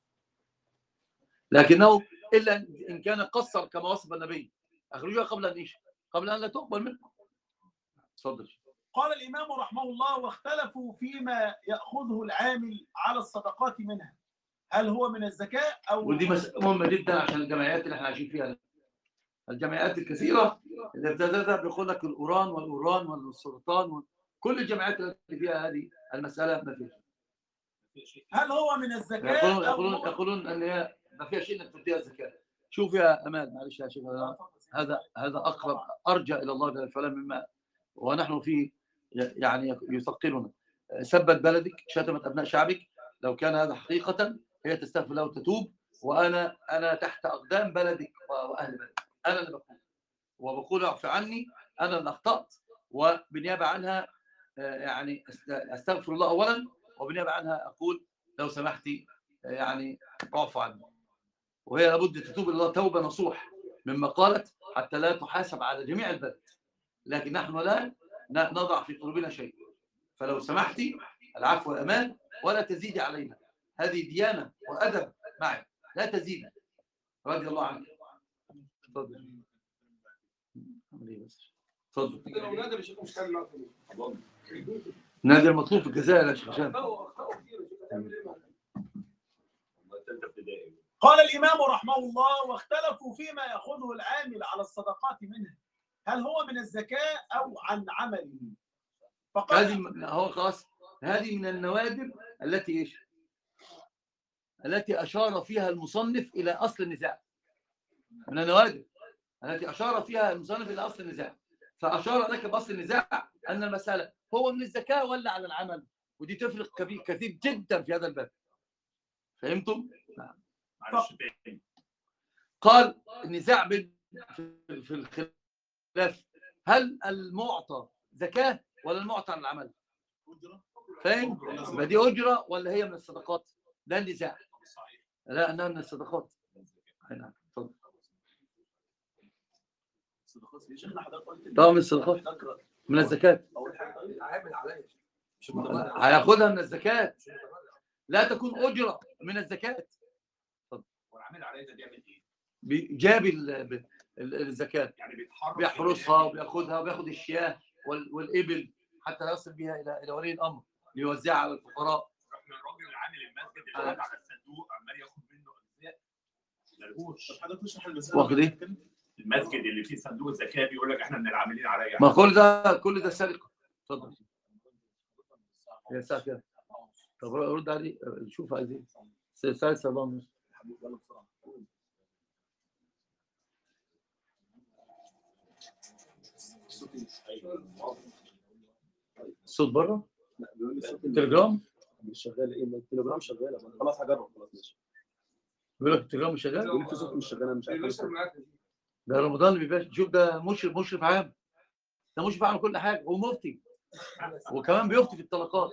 لكنه الا ان كان قصر كما وصف النبي اخرجوها قبل ان ايش؟ قبل ان لا تقبل منكم. تفضل. قال الامام رحمه الله واختلفوا فيما ياخذه العامل على الصدقات منها، هل هو من الزكاه او ودي مسألة مهمه جدا عشان الجمعيات اللي احنا عايشين فيها. الجمعيات الكثيره اللي ابتدت بيقول لك الاوران والاوران والسرطان، كل الجمعيات التي فيها هذه المساله ما فيش. هل هو من الزكاه؟ يقولون يقولون يقولون ان هي ما فيها شيء انك تديها الزكاه. شوف يا امان معلش يا شيخ، هذا هذا اقرب ارجى الى الله جل وعلا مما ونحن فيه يعني يثقلنا. سبت بلدك، شتمت ابناء شعبك، لو كان هذا حقيقه هي تستغفر له وتتوب. وانا انا تحت اقدام بلدك واهل بلدك، انا اللي بقول وبقول اعف عني، انا اللي اخطات، وبالنيابه عنها يعني استغفر الله اولا، وبالنيابه عنها اقول لو سمحتي يعني اعفو عنه، وهي لابد تتوب الى الله توبه نصوح مما قالت حتى لا تحاسب على جميع البلد، لكن نحن لا نضع في قلوبنا شيء. فلو سمحتي العفو والامان ولا تزيدي علينا، هذه ديانه وادب معي، لا تزيدي رضي الله عنك. تفضل. تفضل. نادي المطلوب في الجزائر يا شيخ هشام. قال الإمام رحمه الله: واختلفوا فيما يأخذه العامل على الصدقات منه، هل هو من الزكاة أو عن عمله؟ فقال هذه هو خلاص، هذه من النوادر التي ايش؟ التي أشار فيها المصنف إلى أصل النزاع. من النوادر التي أشار فيها المصنف إلى أصل النزاع، فأشار لك بأصل النزاع أن المسألة هو من الزكاة ولا على العمل، ودي تفرق كبير كثير جدا في هذا الباب. فهمتم؟ نعم. قال النزاع في الخلاف هل المعطى زكاة ولا المعطى على العمل؟ فاهم؟ يبقى دي أجرة ولا هي من الصدقات؟ ده النزاع. لا أنها من الصدقات. نعم. اتفضل. طبعا من الصدقات، من الزكاة. هياخدها من الزكاة، لا تكون أجرة من الزكاة. والعامل عليه ده بيعمل ايه؟ جاب الزكاة، يعني بيتحرك، بيحرسها وبياخدها وبياخد الشياه والإبل حتى يصل بها إلى إلى ولي الأمر ليوزعها على الفقراء. احنا الراجل العامل المسجد اللي قاعد على الصندوق عمال ياخد منه أجزاء ملهوش. حضرتك تشرح المسألة. واخد ايه؟ المسجد اللي فيه صندوق الزكاة بيقول لك احنا من العاملين عليه. ما كل ده كل ده سرقة. اتفضل. يا ساعة كده. طب رد عليه، شوف عايز ايه؟ ساعة سلام. الصوت بره؟ التليجرام مش شغال. ايه التليجرام شغال؟ خلاص هجرب. خلاص ماشي. بيقول لك التليجرام مش شغال؟ بيقول في صوت مش شغال. انا مش عارف. ده رمضان اللي بيبقى شوف، ده مشرف مشرف عام، ده مشرف عام كل حاجه، ومفتي وكمان بيفتي في الطلقات.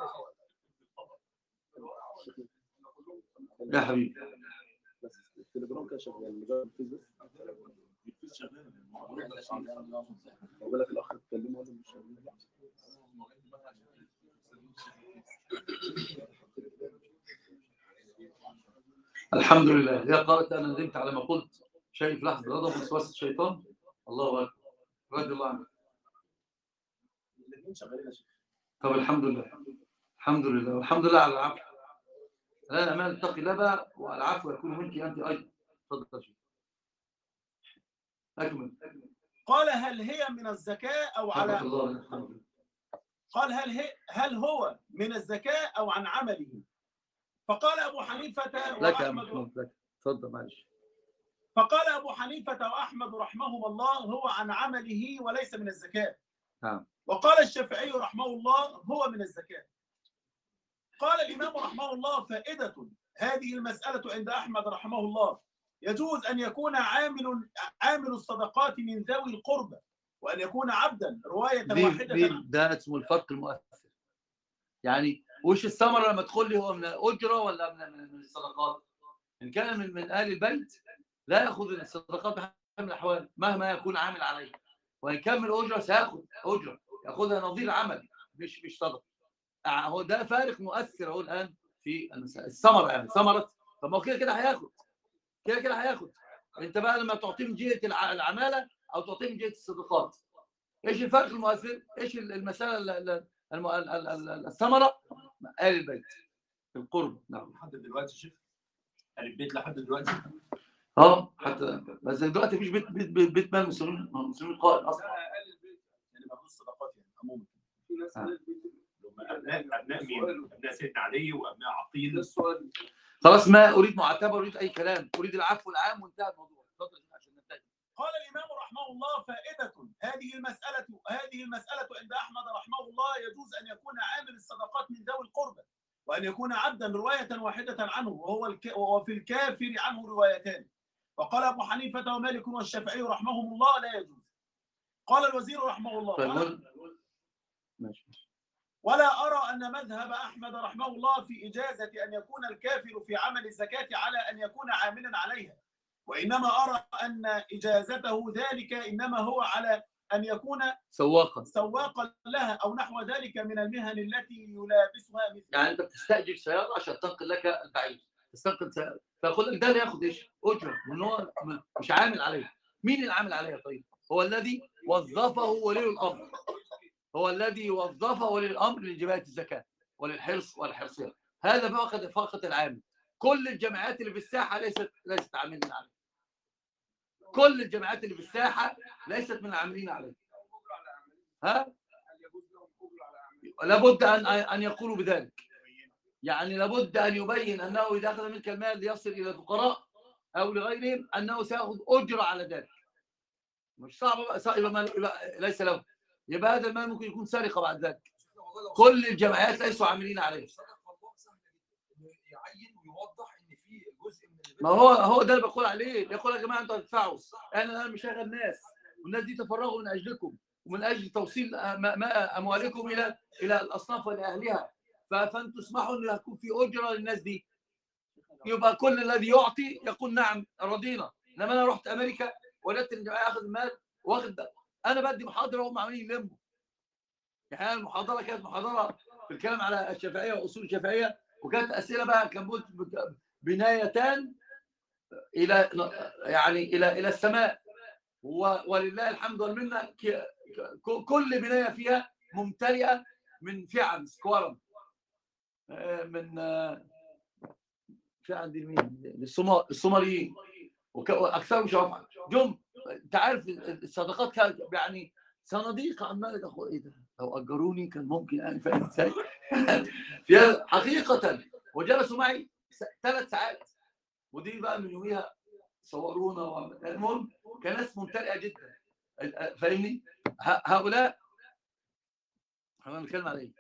يا حبيبي بس التليجرام كده شغال. مجرد الفيس بس شغال. بقول لك الاخ اتكلموا ولا مش شغال؟ الحمد لله. هي قالت انا ندمت على ما قلت، شايف لحظه غضب وسوسه الشيطان. الله اكبر، رضي الله عنك. الاثنين شغالين يا شيخ. طب الحمد لله، الحمد لله والحمد لله على العفو. لا امان، اتقي الله بقى، والعفو يكون منك انت ايضا. اتفضل يا شيخ. اكمل. قال هل هي من الزكاة أو على الله. قال هل هي هل هو من الزكاة أو عن عمله؟ فقال أبو حنيفة لك يا وأحمد محمود، لك. اتفضل معلش. فقال أبو حنيفة وأحمد رحمهما الله هو عن عمله وليس من الزكاة. نعم. وقال الشافعي رحمه الله هو من الزكاة. قال الإمام رحمه الله: فائدة هذه المسألة عند أحمد رحمه الله: يجوز أن يكون عامل عامل الصدقات من ذوي القربى، وأن يكون عبدا رواية دي واحدة. دي ده اسمه الفرق المؤثر. يعني وش الثمرة لما تقول لي هو من الأجرة ولا من من الصدقات؟ إن كان من من آل البيت لا يأخذ الصدقات بحال من الأحوال مهما يكون عامل عليه، وإن كان من الأجرة سيأخذ أجرة، يأخذها نظير عمل مش مش صدقة. هو ده فارق مؤثر اهو الآن في الثمرة. يعني ثمرة، طب ما هو كده كده هياخد، كده كده هياخد. انت بقى لما تعطيه من جهة العمالة او تعطيه من جهة الصدقات، ايش الفرق المؤثر؟ ايش المسألة؟ الثمرة آل البيت القرب. نعم. لحد دلوقتي شيخ آل البيت لحد دلوقتي اه حتى بس دلوقتي مفيش بيت بيت بيت, بيت مال مسلمين مسلمين قائم اصلا. آل البيت يعني ما فيش صدقات يعني عموما. في ناس آل البيت ابناء ابناء مين؟ ابناء سيدنا علي وابناء عقيل. السؤال خلاص ما اريد معاتبه، اريد اي كلام، اريد العفو العام وانتهى الموضوع. اتفضل عشان ننتهي. قال الإمام رحمه الله: فائدة هذه المسألة هذه المسألة عند أحمد رحمه الله: يجوز أن يكون عامل الصدقات من ذوي القربى، وأن يكون عبدا رواية واحدة عنه، وهو الك... وفي الكافر عنه روايتان. وقال أبو حنيفة ومالك والشافعي رحمهم الله: لا يجوز. قال الوزير رحمه الله: طيب ماشي. ولا أرى أن مذهب أحمد رحمه الله في إجازة أن يكون الكافر في عمل الزكاة على أن يكون عاملا عليها، وإنما أرى أن إجازته ذلك إنما هو على أن يكون سواقا سواقا لها أو نحو ذلك من المهن التي يلابسها مثل. يعني انت بتستاجر سياره عشان تنقل لك البعير، تستنقل سياره، فيقول لك ده اللي ياخد ايش؟ اجره، وان هو مش عامل عليه. مين اللي عامل عليها طيب؟ هو الذي وظفه ولي الامر، هو الذي وظفه ولي الامر لجبايه الزكاه وللحرص والحرصيه. هذا فقط فقط العامل. كل الجمعيات اللي في الساحه ليست ليست عاملين عليه. كل الجمعيات اللي في الساحه ليست من العاملين عليه. ها؟ لابد ان ان يقولوا بذلك. يعني لابد ان يبين انه اذا اخذ منك المال ليصل الى الفقراء او لغيرهم انه سياخذ اجره على ذلك. مش صعب بقى، يبقى ليس له، يبقى هذا المال ممكن يكون سرقه بعد ذلك. كل الجمعيات ليسوا عاملين عليه. يعين ويوضح ان في جزء من ما هو هو ده اللي بقول عليه، يقول يا جماعه انتوا هتدفعوا، انا انا مشغل ناس والناس دي تفرغوا من اجلكم ومن اجل توصيل اموالكم الى الى الاصناف ولاهلها، فانتوا اسمحوا ان يكون في اجره للناس دي. يبقى كل الذي يعطي يقول نعم رضينا. انما انا رحت امريكا ولقيت الجماعه ياخذ المال واخد، انا بدي محاضره وهم عاملين يلموا. يعني المحاضره كانت محاضره في الكلام على الشافعيه واصول الشافعيه، وكانت اسئله بقى كان بنايتان الى يعني الى الى السماء، ولله الحمد والمنه. كل بنايه فيها ممتلئه من فعل سكوارم، من فعل دي مين؟ الصوماليين، واكثرهم شوافع جم. انت عارف الصداقات كانت يعني صناديق عماله تاخد. ايه ده؟ لو اجروني كان ممكن يعني، فاهم ازاي؟ حقيقه. وجلسوا معي ثلاث ساعات، ودي بقى من يوميها صورونا. المهم كناس ممتلئه جدا، فاهمني؟ هؤلاء احنا بنتكلم على ايه؟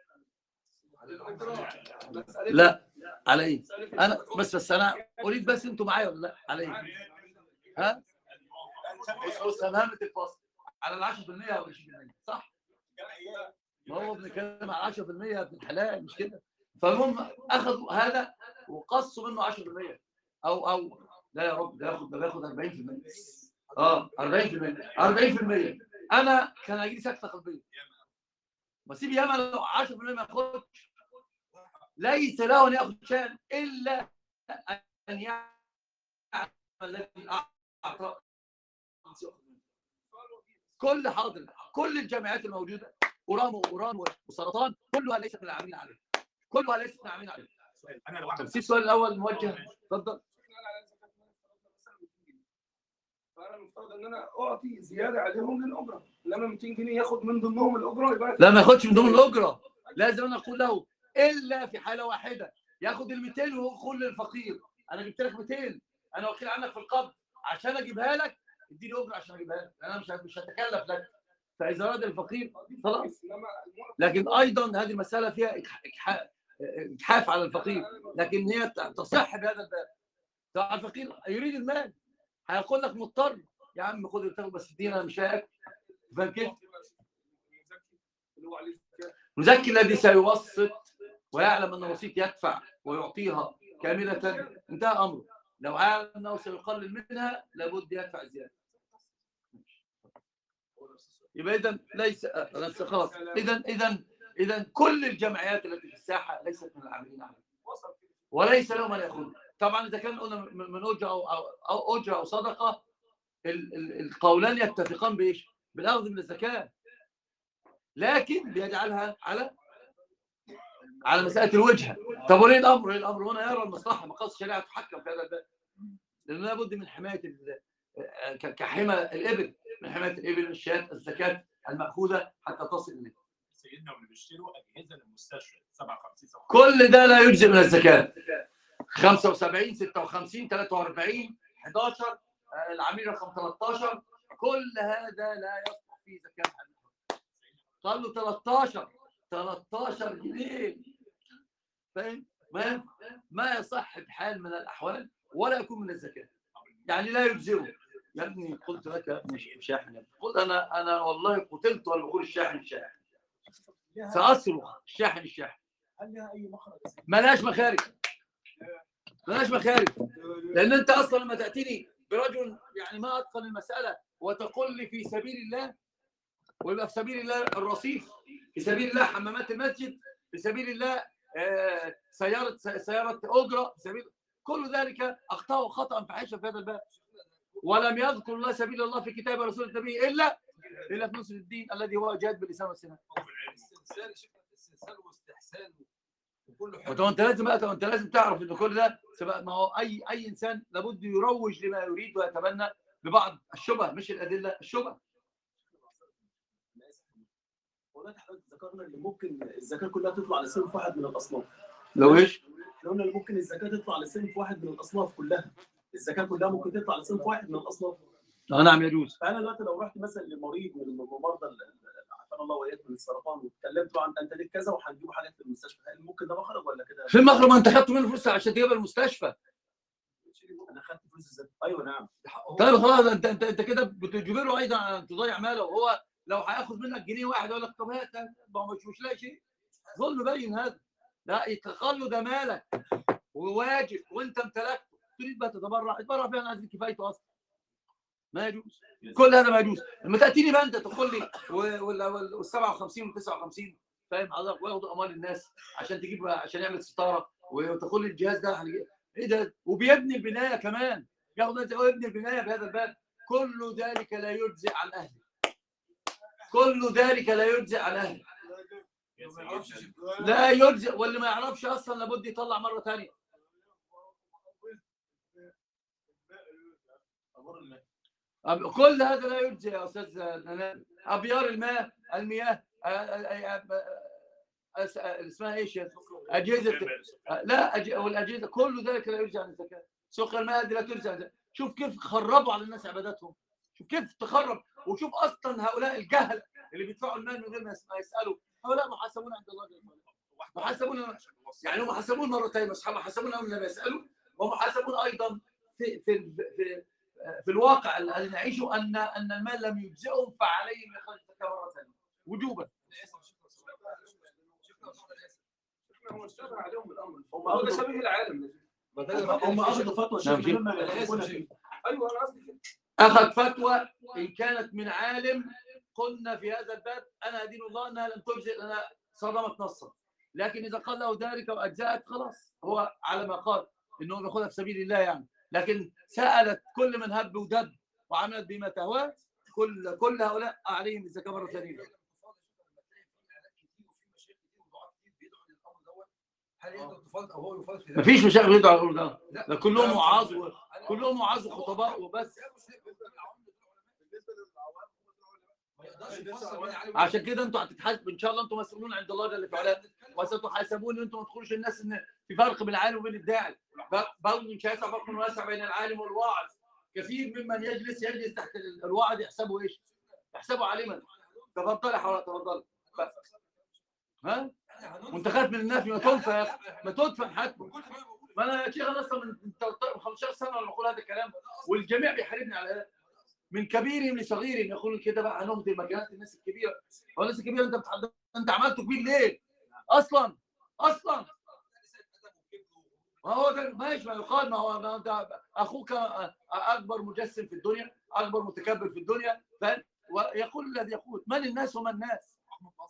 لا على ايه؟ انا بس بس انا اريد بس انتوا معايا ولا لا؟ على ايه؟ ها؟ بص بص همامه الفصل على ال عشرة بالمية او عشرين بالمية، صح؟ ما هو بنتكلم على عشرة بالمية في الحلال مش كده؟ فهم اخذوا هذا وقصوا منه عشرة بالمية او او لا يا رب، ده ياخد ده بياخد أربعين بالمية. اه أربعين بالمية أربعين بالمية. انا كان هيجي لي سكته قلبيه. بسيب ياما لو عشرة بالمية ما ياخدش، ليس له ان ياخذ شيئا الا ان يعمل الذي اعطى. كل حاضر، كل الجامعات الموجوده اورام واورام وسرطان كلها ليست من العاملين عليه، كلها ليست من العاملين عليه. انا لو طب السؤال الاول موجه، اتفضل. فانا المفترض ان انا اعطي زياده عليهم للاجره، لما مئتين جنيه ياخد من ضمنهم الاجره يبقى لا ما ياخدش من ضمن الاجره. لازم انا اقول له الا في حاله واحده، ياخد ال مئتين ويقول للفقير انا جبت لك مئتين، انا وكيل عنك في القبض عشان اجيبها لك، اديني اجره عشان اجيبها لك، انا مش مش هتكلف لك. فاذا اراد الفقير خلاص. لكن ايضا هذه المساله فيها اجحاف على الفقير، لكن هي تصح بهذا الباب. طبعا الفقير يريد المال، هيقول لك مضطر يا عم خد التاخد بس ادينا انا مش هاكل. فاهم كيف؟ المزكي الذي سيوسط ويعلم ان الوسيط يدفع ويعطيها كامله انتهى امره. لو عالم انه سيقلل منها لابد يدفع زياده. يبقى اذا ليس نفس خلاص. اذا اذا اذا كل الجمعيات التي في الساحه ليست من العاملين عليها وليس لهم ان ياخذوا. طبعا اذا كان قلنا من اجره او او اجره او صدقه، القولان يتفقان بايش؟ بالاخذ من الزكاه، لكن بيجعلها على على مساله الوجهه. طب وليه الامر؟ وليه الامر هنا يرى المصلحه، مقاصد الشريعه تحكم في هذا الباب، لان لابد من حمايه كحمى الابل، من حمايه الابل الشاة الزكاه الماخوذه حتى تصل اليه. سيدنا واللي بيشتروا اجهزه للمستشفى سبعة وخمسين كل ده لا يجزئ من الزكاه. خمسة وسبعين ستة وخمسين ثلاثة وأربعين أحد عشر العميل رقم ثلاثة عشر كل هذا لا يصلح فيه زكاه. قال له ثلاثة عشر ثلاثة عشر جنيه، فاهم؟ ما ما يصح بحال من الاحوال ولا يكون من الزكاه، يعني لا يجزئه. يا ابني قلت لك مش شاحن، قلت انا انا والله قتلت ولا بقول الشاحن شاحن. لها- ساصرخ الشاحن الشاحن. هل لها اي مخرج؟ ملهاش مخارج، ملهاش مخارج. لان انت اصلا لما تاتيني برجل يعني ما اتقن المساله وتقول لي في سبيل الله، ويبقى في سبيل الله الرصيف، في سبيل الله حمامات المسجد، في سبيل الله آه سياره سياره اجره، في سبيل كل ذلك اخطاء وخطا فاحشه في هذا الباب. ولم يذكر الله سبيل الله في كتاب رسول النبي الا الا في نصر الدين الذي هو جهاد باللسان والسنان. استنسال استنسال واستحسان وكله حلو. طب انت لازم بقى طب انت لازم تعرف ان كل ده سبق. ما هو اي اي انسان لابد يروج لما يريد ويتبنى ببعض الشبه مش الادله، الشبه. ولكن حضرتك ذكرنا ان ممكن الزكاه كلها تطلع لصنف واحد من الاصناف. لو ايش؟ احنا قلنا ممكن الزكاه تطلع لصنف واحد من الاصناف كلها. الزكاه كلها ممكن تطلع لصنف واحد من الاصناف. اه نعم يجوز. فانا دلوقتي لو رحت مثلا لمريض من مرضى عافانا الله واياك من السرطان واتكلمت له عن انت ليك كذا وهنجيبه حاجات في المستشفى، هل ممكن ده مخرج ولا كده؟ في المخرج ما انت خدت منه فلوس عشان تجيبها المستشفى. انا خدت فلوس ازاي؟ ايوه نعم. طيب خلاص انت انت انت كده بتجبره ايضا ان تضيع ماله. وهو لو هياخد منك جنيه واحد يقول لك طب هات، ما هو مش مش لاقي شيء. ظلم باين هذا. لا يتقال له ده مالك وواجب وانت امتلكته، تريد بقى تتبرع اتبرع فيها، انا عايز كفايته اصلا. ما يجوز. كل هذا ما يجوز. لما تاتيني بقى انت تقول لي وال سبعة وخمسين وال تسعة وخمسين فاهم حضرتك، وياخدوا اموال الناس عشان تجيب عشان يعمل ستاره، وتقول لي الجهاز ده ايه ده، وبيبني البنايه كمان، ياخد انت ويبني البنايه بهذا الباب. كل ذلك لا يجزئ عن اهله. كل ذلك لا يجزئ عن اهله. لا يجزئ، واللي ما يعرفش اصلا لابد يطلع مره ثانيه. كل هذا لا يجزئ يا استاذ. ابيار الماء، المياه، اسمها ايش؟ اجهزه لا والاجهزه، كل ذلك لا يجزئ عن الزكاه. سوق الماء دي لا تجزئ عن الزكاه. شوف كيف خربوا على الناس عباداتهم، شوف كيف تخرب. وشوف اصلا هؤلاء الجهل اللي بيدفعوا المال من غير ما يسالوا، هؤلاء محاسبون عند الله جل وعلا. محاسبون يعني هم محاسبون مرتين، اصحاب محاسبون قبل ما يسالوا، ومحاسبون ايضا في في في في الواقع الذي نعيشه ان ان المال لم يجزئهم فعليهم اخراج الزكاه مره ثانيه وجوبا. هم اشتغل عليهم الامر، هم هذا شبيه العالم. هم اخذوا فتوى شيخ مما يكون فيه. ايوه انا قصدي كده. اخذ فتوى ان كانت من عالم قلنا في هذا الباب انا ادين الله انها لم تجزئ لنا صدمت نصا، لكن اذا قال له ذلك واجزات خلاص هو على ما قال انه بياخذها في سبيل الله يعني. لكن سالت كل من هب ودب وعملت بما تهوى، كل كل هؤلاء عليهم الزكاه مره ثانيه. هل يقدر يفاضل او هو يفاضل في ذلك؟ مفيش مشايخ بيدعوا على الامر ده، ده كلهم وعاظ كلهم وعاظ وخطباء وبس. عشان كده انتوا هتتحاسبوا ان شاء الله، انتوا مسؤولون عند الله جل وعلا، وستحاسبون ان انتم ما تدخلوش الناس ان في فرق بين العالم وبين الداعي. بول شاسع فرق واسع بين العالم والواعظ. كثير ممن يجلس يجلس تحت الواعظ يحسبه ايش؟ يحسبه عالما. تفضل يا حضرتك تفضل. ها؟ وانت خايف من النفي ما تنفى ما تدفن حتى. ما انا يا شيخ انا اصلا من خمستاشر سنه وانا بقول هذا الكلام، والجميع بيحاربني على هذا. من كبيرهم لصغيرهم يقولون كده بقى هنهدي مكانات الناس الكبيره. هو الناس الكبيره انت بتحضر انت عملته كبير ليه؟ اصلا اصلا ما هو ده ماشي ما يقال. ما هو ما انت اخوك اكبر مجسم في الدنيا، اكبر متكبر في الدنيا، فاهم؟ ويقول الذي يقول من الناس وما الناس.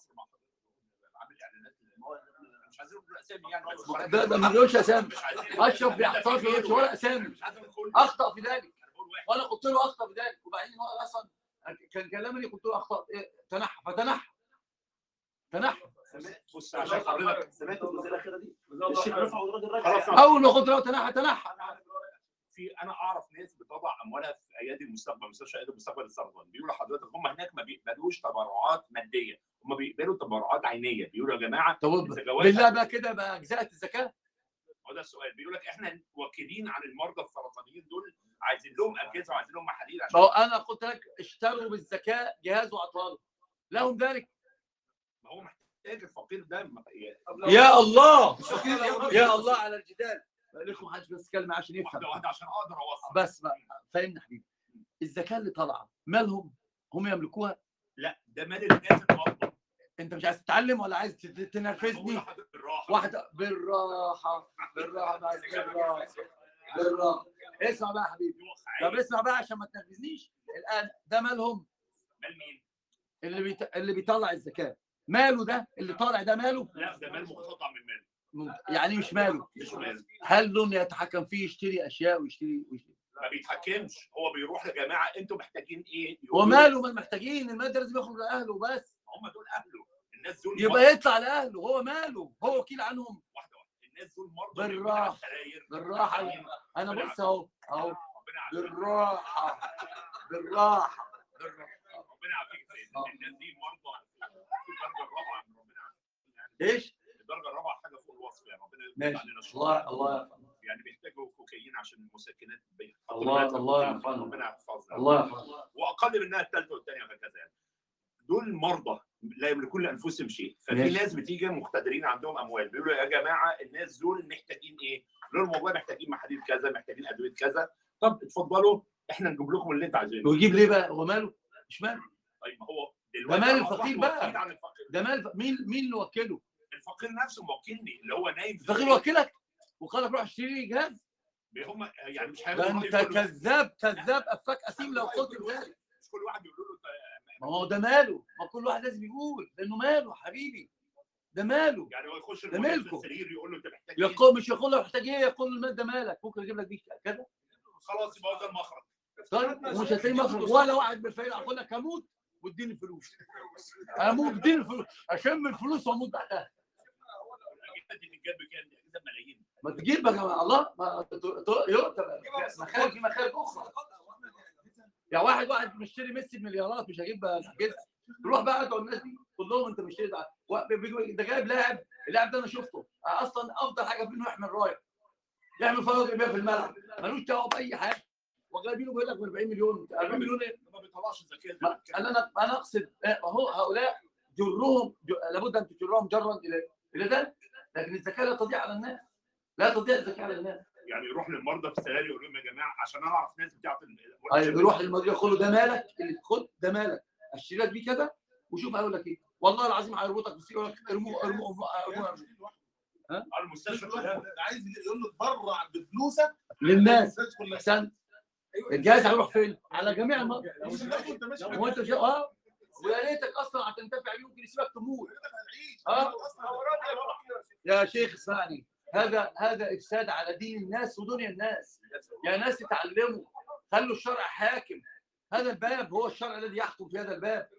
مش عايزين نقول اسامي يعني، ده ده ما بيقولش اسامي. اشرف بيحتاج ما يقولش ولا اسامي. اخطا في ذلك وانا قلت له اخطا في ذلك، وبعدين هو اصلا كان كلامي قلت له اخطا إيه؟ تنحى فتنحى تنحى. بص عشان حضرتك سمعت الجزئيه الاخيره دي الشيخ رفع والراجل رجع. اول ما قلت له تنحى تنحى. في انا اعرف ناس بتضع اموالها في ايادي المستقبل، مستشفى ايادي المستقبل السرطان. بيقولوا لحضرتك هم هناك ما بيقبلوش تبرعات ماديه، هم بيقبلوا تبرعات عينيه. بيقولوا يا جماعه طب بالله بقى كده بقى اجزاء الزكاه؟ هو ده السؤال. بيقول لك احنا واكلين عن المرضى السرطانيين دول، عايزين لهم اجهزه وعايزين لهم محاليل عشان. ما هو انا قلت لك اشتروا بالزكاه جهاز واطفال لهم ذلك. ما هو محتاج الفقير ده. يا الله يا الله على الجدال. لكم ما حدش بس يتكلم عشان يفهم واحده واحده عشان اقدر اوصل. بس بقى فاهمني حبيبي. الزكاه اللي طالعه مالهم؟ هم يملكوها؟ لا ده مال الناس الموظف. انت مش عايز تتعلم ولا عايز تت- تنرفزني؟ بالراحه واحده بالراحه بالراحه بقى، بالراحه بالراحه. اسمع بقى يا حبيبي، طب اسمع بقى عشان ما تنرفزنيش. الان ده مالهم؟ مال مين؟ اللي بيط... اللي بيطلع الزكاه ماله؟ ده اللي طالع ده ماله؟ لا ده مال مقتطع من ماله. ممكن. يعني مش ماله؟ مش ماله. هل له يتحكم فيه، يشتري اشياء ويشتري ويشتري؟ ما بيتحكمش، هو بيروح يا جماعه انتوا محتاجين ايه؟ وماله؟ ما محتاجين، المال ده لازم يخرج لاهله بس. هم دول اهله، الناس دول يبقى مرضى. يطلع لاهله، هو ماله؟ هو وكيل عنهم. واحده واحده، الناس دول مرضى بالراحه بالراحه. انا بص اهو اهو بالراحه بالراحه بالراحه. ربنا يعافيك يا سيدي. الناس دي مرضى في الدرجه الرابعه من ربنا يعافيك. ايش؟ الدرجه الرابعه حاجه فوق الوصف يعني، ربنا يرضى ماشي. علينا الشر. الله الله يعني بيحتاجوا كوكايين عشان المسكنات. الله الله يعفو. ربنا يحفظنا. الله يعفو. واقل منها الثالثه والثانيه وهكذا يعني. دول مرضى لا يملكون لانفسهم شيء، ففي ماشي. ناس بتيجي مقتدرين عندهم اموال بيقولوا يا جماعه الناس دول محتاجين ايه؟ يقولوا لهم والله محتاجين محاليل كذا، محتاجين ادويه كذا، طب اتفضلوا احنا نجيب لكم اللي انت عايزينه. ويجيب ليه بقى؟ هو ماله؟ مش ماله؟ طيب ما هو ده دلوقتي مال أصبح الفقير موكل بقى. عن الفقير. ده مال مين مين اللي وكله؟ الفقير نفسه موكلني اللي هو نايم في الفقير وكلك وقال لك روح اشتري لي جهاز. هم يعني مش ده هياخدوا انت رأي كل واحد. كذاب كذاب افاك اثيم لو قلت ذلك. مش كل واحد يقول له انت- ما هو ده ماله، ما كل واحد لازم يقول لانه ماله حبيبي، ده ماله. يعني هو يخش ده المريض في ملكه. السرير يقول له انت محتاج ايه؟ يقول مش يقول له محتاج ايه، يقول له المال ده مالك، ممكن اجيب لك بيه كذا. خلاص يبقى هو ده المخرج. طيب ومش هتلاقي مخرج ولا واحد بالفعل. اقول لك هموت واديني الفلوس، هموت اديني الفلوس، اشم الفلوس واموت بعدها. الاجهزه دي بتتجاب بكام؟ دي اجهزه ملايين. ما تجيب بقى يا الله، ما ت- ت- يؤتى مخارج في مخارج اخرى. يعني واحد واحد مشتري ميسي بمليارات مش هجيب اجهزه. روح بقى ادعوا الناس دي قول لهم انت مشتري ده و- بيجوا- ده جايب لاعب، اللاعب ده انا شفته اصلا افضل حاجه فيه انه يحمل رايه، يعمل فرق بيها في الملعب، ملوش دعوه باي حاجه، وجايبينه بيقول لك ب أربعين مليون. أربعين مليون ايه؟ ما بيطلعش الزكاه. ما- انا انا انا اقصد آه، هو هؤلاء جرهم ج- لابد ان تجرهم جرا الى الى ذلك، لكن الزكاه لا تضيع على الناس، لا تضيع الزكاه على الناس. يعني يروح للمرضى في السرير يقول لهم يا جماعه عشان انا اعرف ناس بتاعت ايوه يروح للمدير يقول له ده مالك، اللي خد ده مالك، اشتري لك بيه كذا وشوف هيقول لك ايه. والله العظيم هيربطك في السيره يقول لك ارموه ارموه ارموه ارموه ها المستشفى ده عايز يقول له اتبرع بفلوسك للناس. كلها. احسن الجهاز هيروح فين؟ على جميع المناطق. وانت ماشي هو انت مش اه ويا ريتك اصلا هتنتفع بيه، ممكن يسيبك تموت. اه يا شيخ اسمعني، هذا هذا افساد على دين الناس ودنيا الناس. يا ناس اتعلموا، خلوا الشرع حاكم. هذا الباب هو الشرع الذي يحكم في هذا الباب.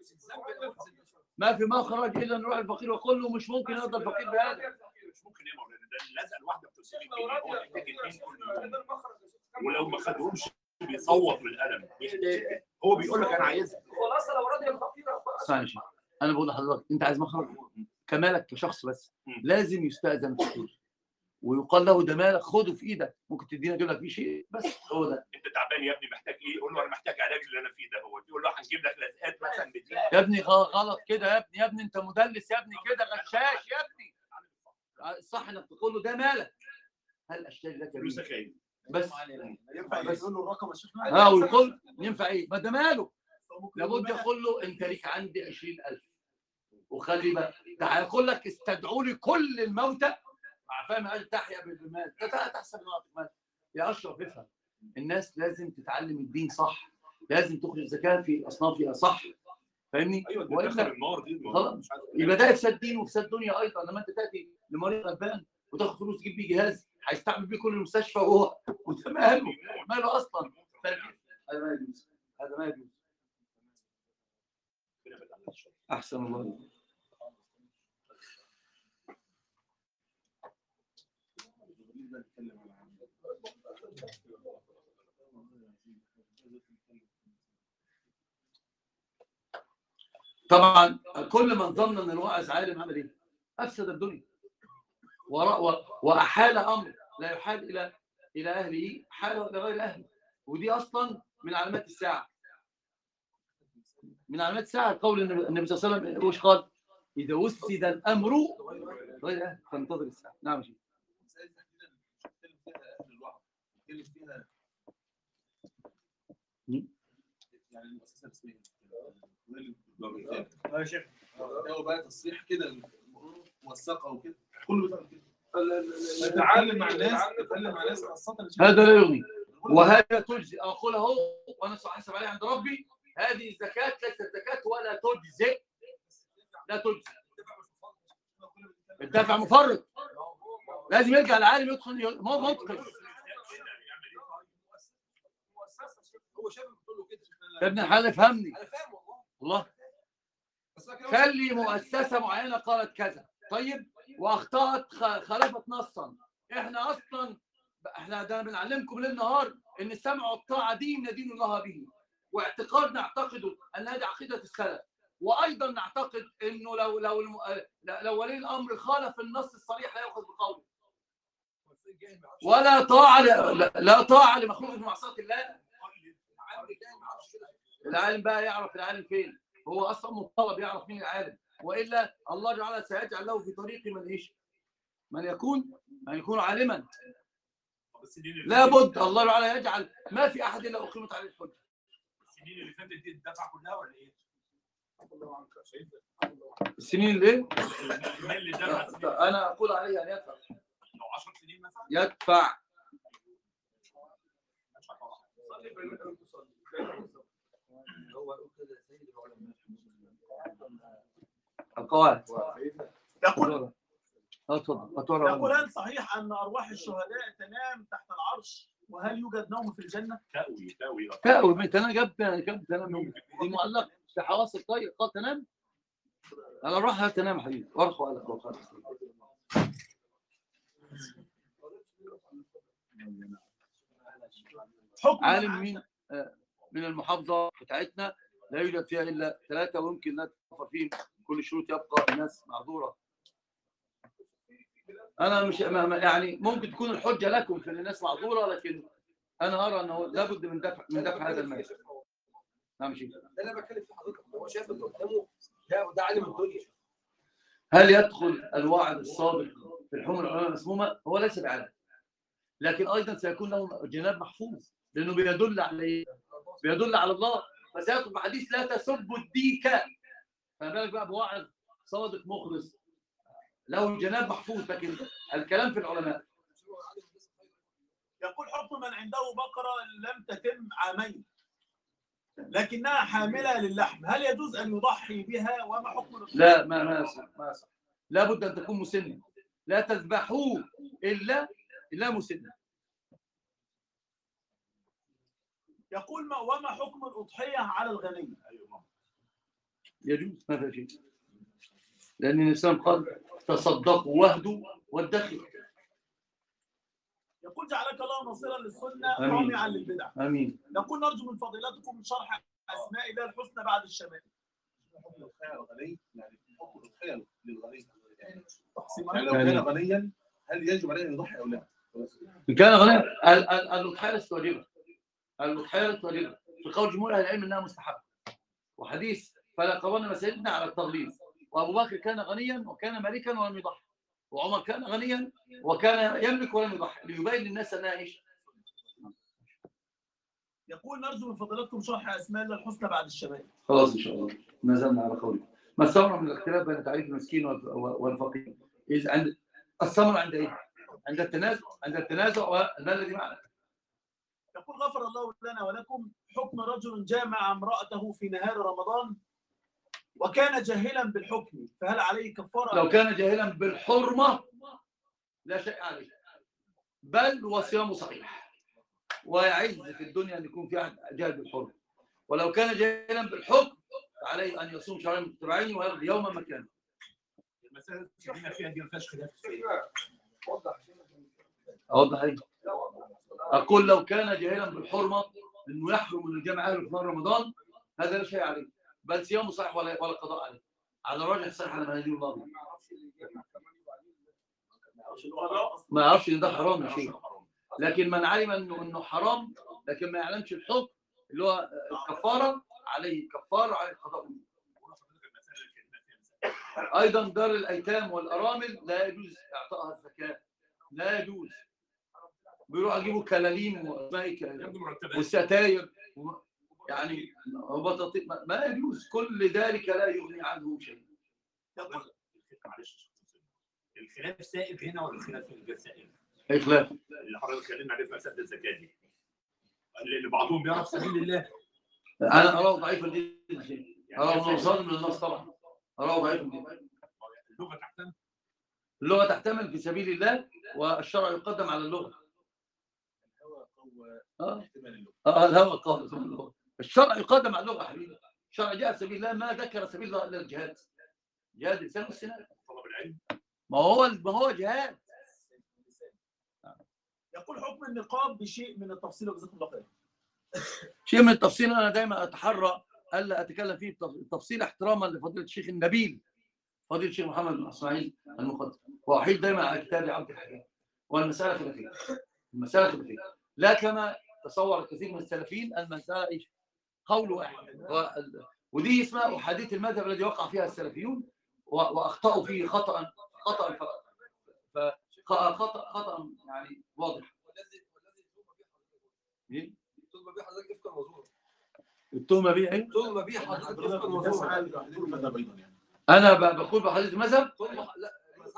ما في مخرج الا نروح الفقير ويقول له مش ممكن يرضى الفقير بهذا. مش ممكن يا مولانا، ده اللزقه الواحده بتوصل جنيه، هو محتاج اتنين كل يوم، ولو ما خدهمش بيصوت من الالم، بيحتاج. هو بيقول لك انا عايزها. خلاص لو راضي الفقير اسمعني يا شيخ، انا بقول لحضرتك انت عايز مخرج كمالك كشخص بس لازم يستاذن الفقير ويقال له ده مالك خده في ايدك، ممكن تدينا اجيب لك فيه شيء بس هو ده. انت تعبان يا ابني محتاج ايه؟ يقول له انا محتاج علاج اللي انا فيه ده. هو يقول له هنجيب لك لزقات مثلا بدي. يا ابني غلط كده يا ابني، يا ابني انت مدلس يا ابني كده غشاش يا ابني. الصح انك تقول له ده مالك، هل اشتري لك فلوسك ايه؟ بس ينفع بس يقول له الرقم يا شيخ؟ اه ويقول ينفع ايه؟ ما ده ماله، لابد يقول له انت ليك عندي عشرين ألف وخلي بقى ده هيقول لك استدعوا لي كل الموتى. فاهم؟ قال تحيا بالمال تحسب المال. يا اشرف افهم، الناس لازم تتعلم الدين صح، لازم تخرج زكاه في اصنافها صح، فاهمني؟ ايوه دي والا دخل النار دي خلاص يبقى ده افساد دين وافساد دنيا ايضا. لما انت تاتي لمريض غلبان وتاخد فلوس تجيب بيه جهاز هيستعمل بيه كل المستشفى وهو وده ماله ماله اصلا. هذا ما يجوز، هذا ما يجوز. احسن الله. طبعا كل من ظن ان الواعظ عالم عمل ايه؟ افسد الدنيا واحال امر لا يحال الى الى اهله، حاله الى غير اهله. ودي اصلا من علامات الساعه، من علامات الساعه. قول النبي صلى الله عليه وسلم وش قال؟ اذا وسد الامر غير اهله فانتظر الساعه. نعم يا شيخ. يعني المؤسسه الاسميه اه يا شيخ هو بقى تصريح كده موثقه وكده كله بيتعمل كده. تتعلم مع الناس تتكلم مع الناس خاصه. هذا لا يغني، وهذا تجزي. اقول اهو وانا ساحاسب عليه عند ربي، هذه الزكاه ليست زكاه ولا تجزي، لا تجزي. الدفع مفرط، لازم يرجع العالم يدخل. ما هو منطقي. هو شايف بتقول له كده يا ابن الحلال افهمني. انا فاهم والله والله بس أنا كده خلي مؤسسه معينه قالت كذا، طيب، واخطات خالفت نصا. احنا اصلا احنا ده بنعلمكم ليل نهار ان السمع والطاعه دين ندين الله به، واعتقاد نعتقده ان هذه عقيده السلف، وايضا نعتقد انه لو لو الم... لو ولي الامر خالف النص الصريح لا يؤخذ بقوله، ولا طاعه ل... لا طاعه لمخلوق في معصيه الله. العالم بقى يعرف العالم فين، هو اصلا مطالب يعرف مين العالم، والا الله تعالى سيجعل له في طريق من ايش؟ من يكون من يكون عالما. لابد الله تعالى يجعل ما في احد الا اقيمت عليه الحجه. السنين اللي فاتت دي الدفع كلها ولا ايه؟ السنين اللي ايه؟ اللي دفع انا اقول عليه ان يدفع. لو عشر سنين مثلا يدفع. القواعد. يقول اتفضل. يقول هل صحيح ان ارواح الشهداء تنام تحت العرش؟ وهل يوجد نوم في الجنه؟ تأوي تأوي تأوي تنام جاب جاب تنام دي معلقه في حواس الطير قال تنام. على الراحه تنام حبيبي وارخوا على الخوف. عالم من من المحافظه بتاعتنا لا يوجد فيها الا ثلاثه، ويمكن لا تتوفر فيهم كل الشروط، يبقى الناس معذوره. انا مش يعني ممكن تكون الحجه لكم في ان الناس معذوره، لكن انا ارى انه لابد من دفع من دفع هذا المال. نعم شيخ. ده اللي انا بتكلم فيه حضرتك، هو شايف اللي قدامه ده ده عالم الدنيا. هل يدخل الواعظ الصادق في الحمى العلماء المسمومه؟ هو ليس بعالم، لكن ايضا سيكون له جناب محفوظ، لانه بيدل على ايه؟ بيدل على الله. فسيدخل بحديث لا تسبوا الديك. فما بالك بقى بواعظ صادق مخلص له جناب محفوظ. لكن الكلام في العلماء. يقول حكم من عنده بقره لم تتم عامين لكنها حامله للحم، هل يجوز ان يضحي بها؟ وما حكم؟ لا ما ما يصح ما يصح. لابد ان تكون مسنه. لا تذبحوه الا الا مسنه. يقول ما وما حكم الاضحيه على الغني؟ يجوز ما في شيء، لان الاسلام قال تصدقوا واهدوا وادخروا. يقول جعلك الله ناصرا للسنه آمين. رامعا للبدع. امين. نقول نرجو من فضيلتكم شرح اسماء الله الحسنى بعد الشمال. حكم الخير الغني يعني حكم الخير للغني تقسيم يعني لو كان غنيا هل يجب عليه ان يضحي او لا؟ ان كان غنيا الاضحيه ليست واجبه. الاضحيه ليست واجبه في قول جمهور اهل العلم انها مستحبه، وحديث فلا قرن مساجدنا على التغليظ. وابو بكر كان غنيا وكان مالكا ولم يضحي، وعمر كان غنيا وكان يملك ولم يضحي، ليبين للناس انها ايش. يقول نرجو من فضيلتكم شرح اسماء الله الحسنى بعد الشمال. خلاص ان شاء الله نزلنا على قولك. ما الثمره من الاختلاف بين تعريف المسكين والفقير؟ اذا عند الثمره عند ايه؟ عند التنازع عند التنازع والمال الذي معنا. يقول غفر الله لنا ولكم حكم رجل جامع امرأته في نهار رمضان وكان جاهلا بالحكم، فهل عليه كفارة؟ لو كان جاهلا بالحرمة لا شيء عليه، بل وصيامه صحيح، ويعز في الدنيا أن يكون في أحد جاهل بالحرمة. ولو كان جاهلا بالحكم فعليه أن يصوم شهرين متتابعين ويقضي يوما مكانه. المسألة اللي فيها دي ما فيهاش خلاف. أوضح إيه؟ أقول لو كان جاهلا بالحرمة إنه يحرم من الجامع أهله في نهار رمضان هذا لا شيء عليه، بل صيامه صحيح ولا ولا قضاء عليه. على الراجح صحيح على منهج الله. ما يعرفش إن ده حرام يا شيخ، لكن من علم إنه إنه حرام لكن ما يعلمش الحكم اللي هو الكفارة، عليه كفارة عليه قضاء. أيضا دار الأيتام والأرامل لا يجوز إعطائها الزكاة، لا يجوز. بيروحوا يجيبوا كلاليم والستاير يعني ما يجوز. كل ذلك لا يغني عنه شيء. يقول معلش الخلاف سائغ هنا ولا الخلاف غير سائغ؟ ايه خلاف؟ اللي حضرتك اتكلمنا عليه في مساله الزكاه دي اللي بعضهم بيعرف سبيل الله. انا اراه ضعيفا جدا، اراه انه صادم من النص طبعا، اراه ضعيفا جدا. اللغه تحتمل اللغه تحتمل في سبيل الله، والشرع يقدم على اللغه. اه اه الهوى قال الشرع يقدم على اللغه يا حبيبي. الشرع جاء في سبيل الله، ما ذكر سبيل الله الا الجهاد. جهاد الانسان والسنان. طلب العلم ما هو ما هو جهاد. يقول حكم النقاب بشيء من التفصيل وجزاكم الله خير. شيء من التفصيل انا دايما اتحرى الا اتكلم فيه التفصيل احتراما لفضيله الشيخ النبيل فضيله الشيخ محمد بن اسماعيل المقدم، واحيل دائما على كتاب عبد الحكيم. والمساله خلافيه، المساله خلافيه لا كما تصور كثير من السلفيين المساله ايش؟ قول واحد، ودي اسمها احاديه المذهب الذي وقع فيها السلفيون واخطاوا فيه خطا خطا خطا خطا يعني واضح. التهمه بيه حضرتك افكار موضوع. التهمه بيه ايه؟ التهمه بيه حضرتك افكار موضوع. انا بقول بحديث المذهب لا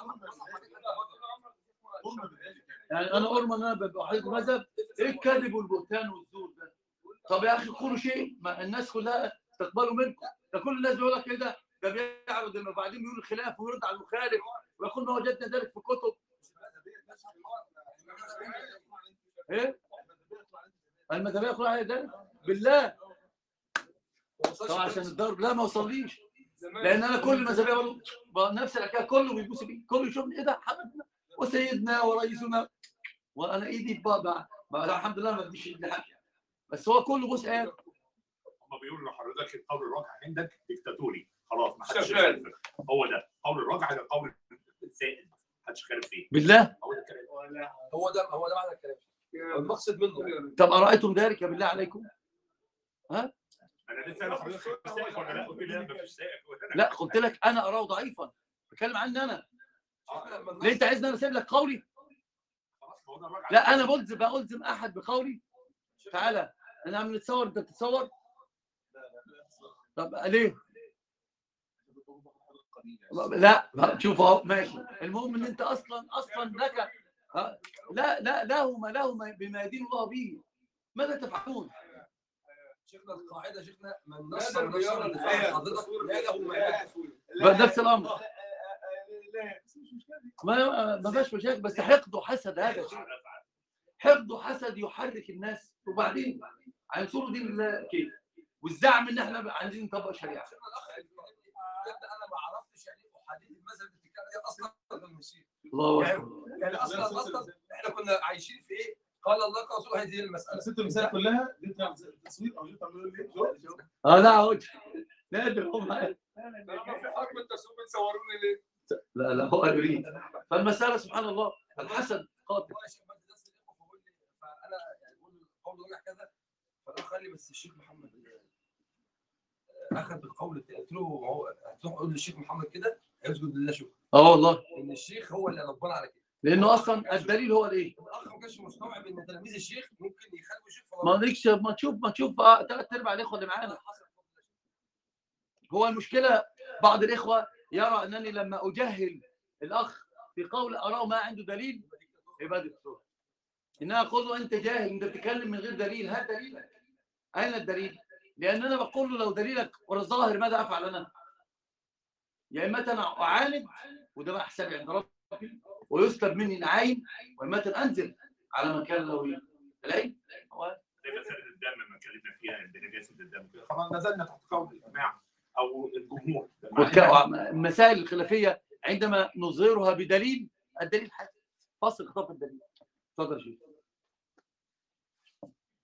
يعني انا ارمى ان انا بحديث المذهب. ايه الكذب والبهتان والزور ده؟ طب يا اخي قولوا شيء ما الناس كلها تقبلوا منكم. ده كل الناس بيقول لك ايه ده؟ ده بيعرض وبعدين بيقول الخلاف ويرد على المخالف ويقول ما وجدنا ذلك في كتب. ايه؟ المذهبيه كلها على ذلك بالله. طبعا عشان الضرب لا ما وصليش، لان انا كل مذهبيه بقول نفس الحكايه، كله بيبوس بيه، كله يشوفني ايه ده حبيبنا وسيدنا ورئيسنا وانا ايدي بابا الحمد لله ما بديش ايدي حاجه، بس هو كله بوس ايه. هم بيقولوا لحضرتك القول الراجح عندك ديكتاتوري خلاص ما حدش يخالف. هو ده قول الراجح، ده القول السائد ما حدش يخالف فيه بالله. هو ده الكلام، هو ده هو ده معنى الكلام. المقصد منه طب ارايتم ذلك بالله عليكم؟ ها؟ انا لسه انا حضرتك سائق ولا لا؟ قلت لي ما فيش سائق. لا قلت لك انا اراه ضعيفا، بتكلم عني انا. ليه انت عايزني انا اسيب لك قولي؟ لا انا بلزم بلزم احد بقولي. تعالى انا عم نتصور انت بتتصور. طب ليه؟ لا شوف اهو ماشي. المهم ان انت اصلا اصلا لك لا لا له ما له بما يدين الله به. ماذا تفعلون؟ شيخنا القاعده شيخنا من نص الرياضه اللي فيها حضرتك لا له ما نفس الامر. ما ما فيش مشاكل، بس حقد وحسد هذا شيء. حقد وحسد يحرك الناس وبعدين هينصروا دين الله كيف؟ والزعم ان احنا عايزين نطبق شريعه. انا ما عرفتش يعني ايه احاديث المذهب اللي بتتكلم هي اصلا المسيح. الله يعني, يعني اصلا اصلا احنا كنا عايشين في ايه؟ قال الله قال رسوله هذه المساله. ست المسائل كلها دي تصوير او تعملوا ايه؟ اه لا هو نادر هم في حرب التصوير بتصوروني ليه؟ لا لا هو يريد. فالمساله سبحان الله الحسد قاتل. فانا يعني بقول القول ده كذا فانا خلي بس الشيخ محمد اخذ بالقول قلت له هو هتروح تقول للشيخ محمد كده هيسجد لله شكرا. اه والله ان الشيخ هو اللي ربنا على كده، لانه اصلا الدليل هو الايه؟ الاخ ما كانش مستوعب ان تلاميذ الشيخ ممكن يخالفوا الشيخ. ما ليكش ما تشوف ما تشوف ثلاث ارباع الاخوه اللي معانا. هو المشكله بعض الاخوه يرى انني لما اجهل الاخ في قول اراه ما عنده دليل يبقى دكتور. انها اقول له انت جاهل انت بتتكلم من غير دليل. هات دليلك. اين الدليل؟ لان انا بقول له لو دليلك ورا الظاهر ماذا افعل انا؟ يا اما انا اعاند وده بقى حسابي عند ربي ويسلب مني العين، واما انزل على من كان له العين. زي مساله الدم ما اتكلمنا فيها بنجاسه الدم كده خلاص نزلنا تحت قول الاجماع او الجمهور. المسائل الخلافيه عندما نظهرها بدليل، الدليل حاجه فصل خطاب الدليل. اتفضل يا شيخ.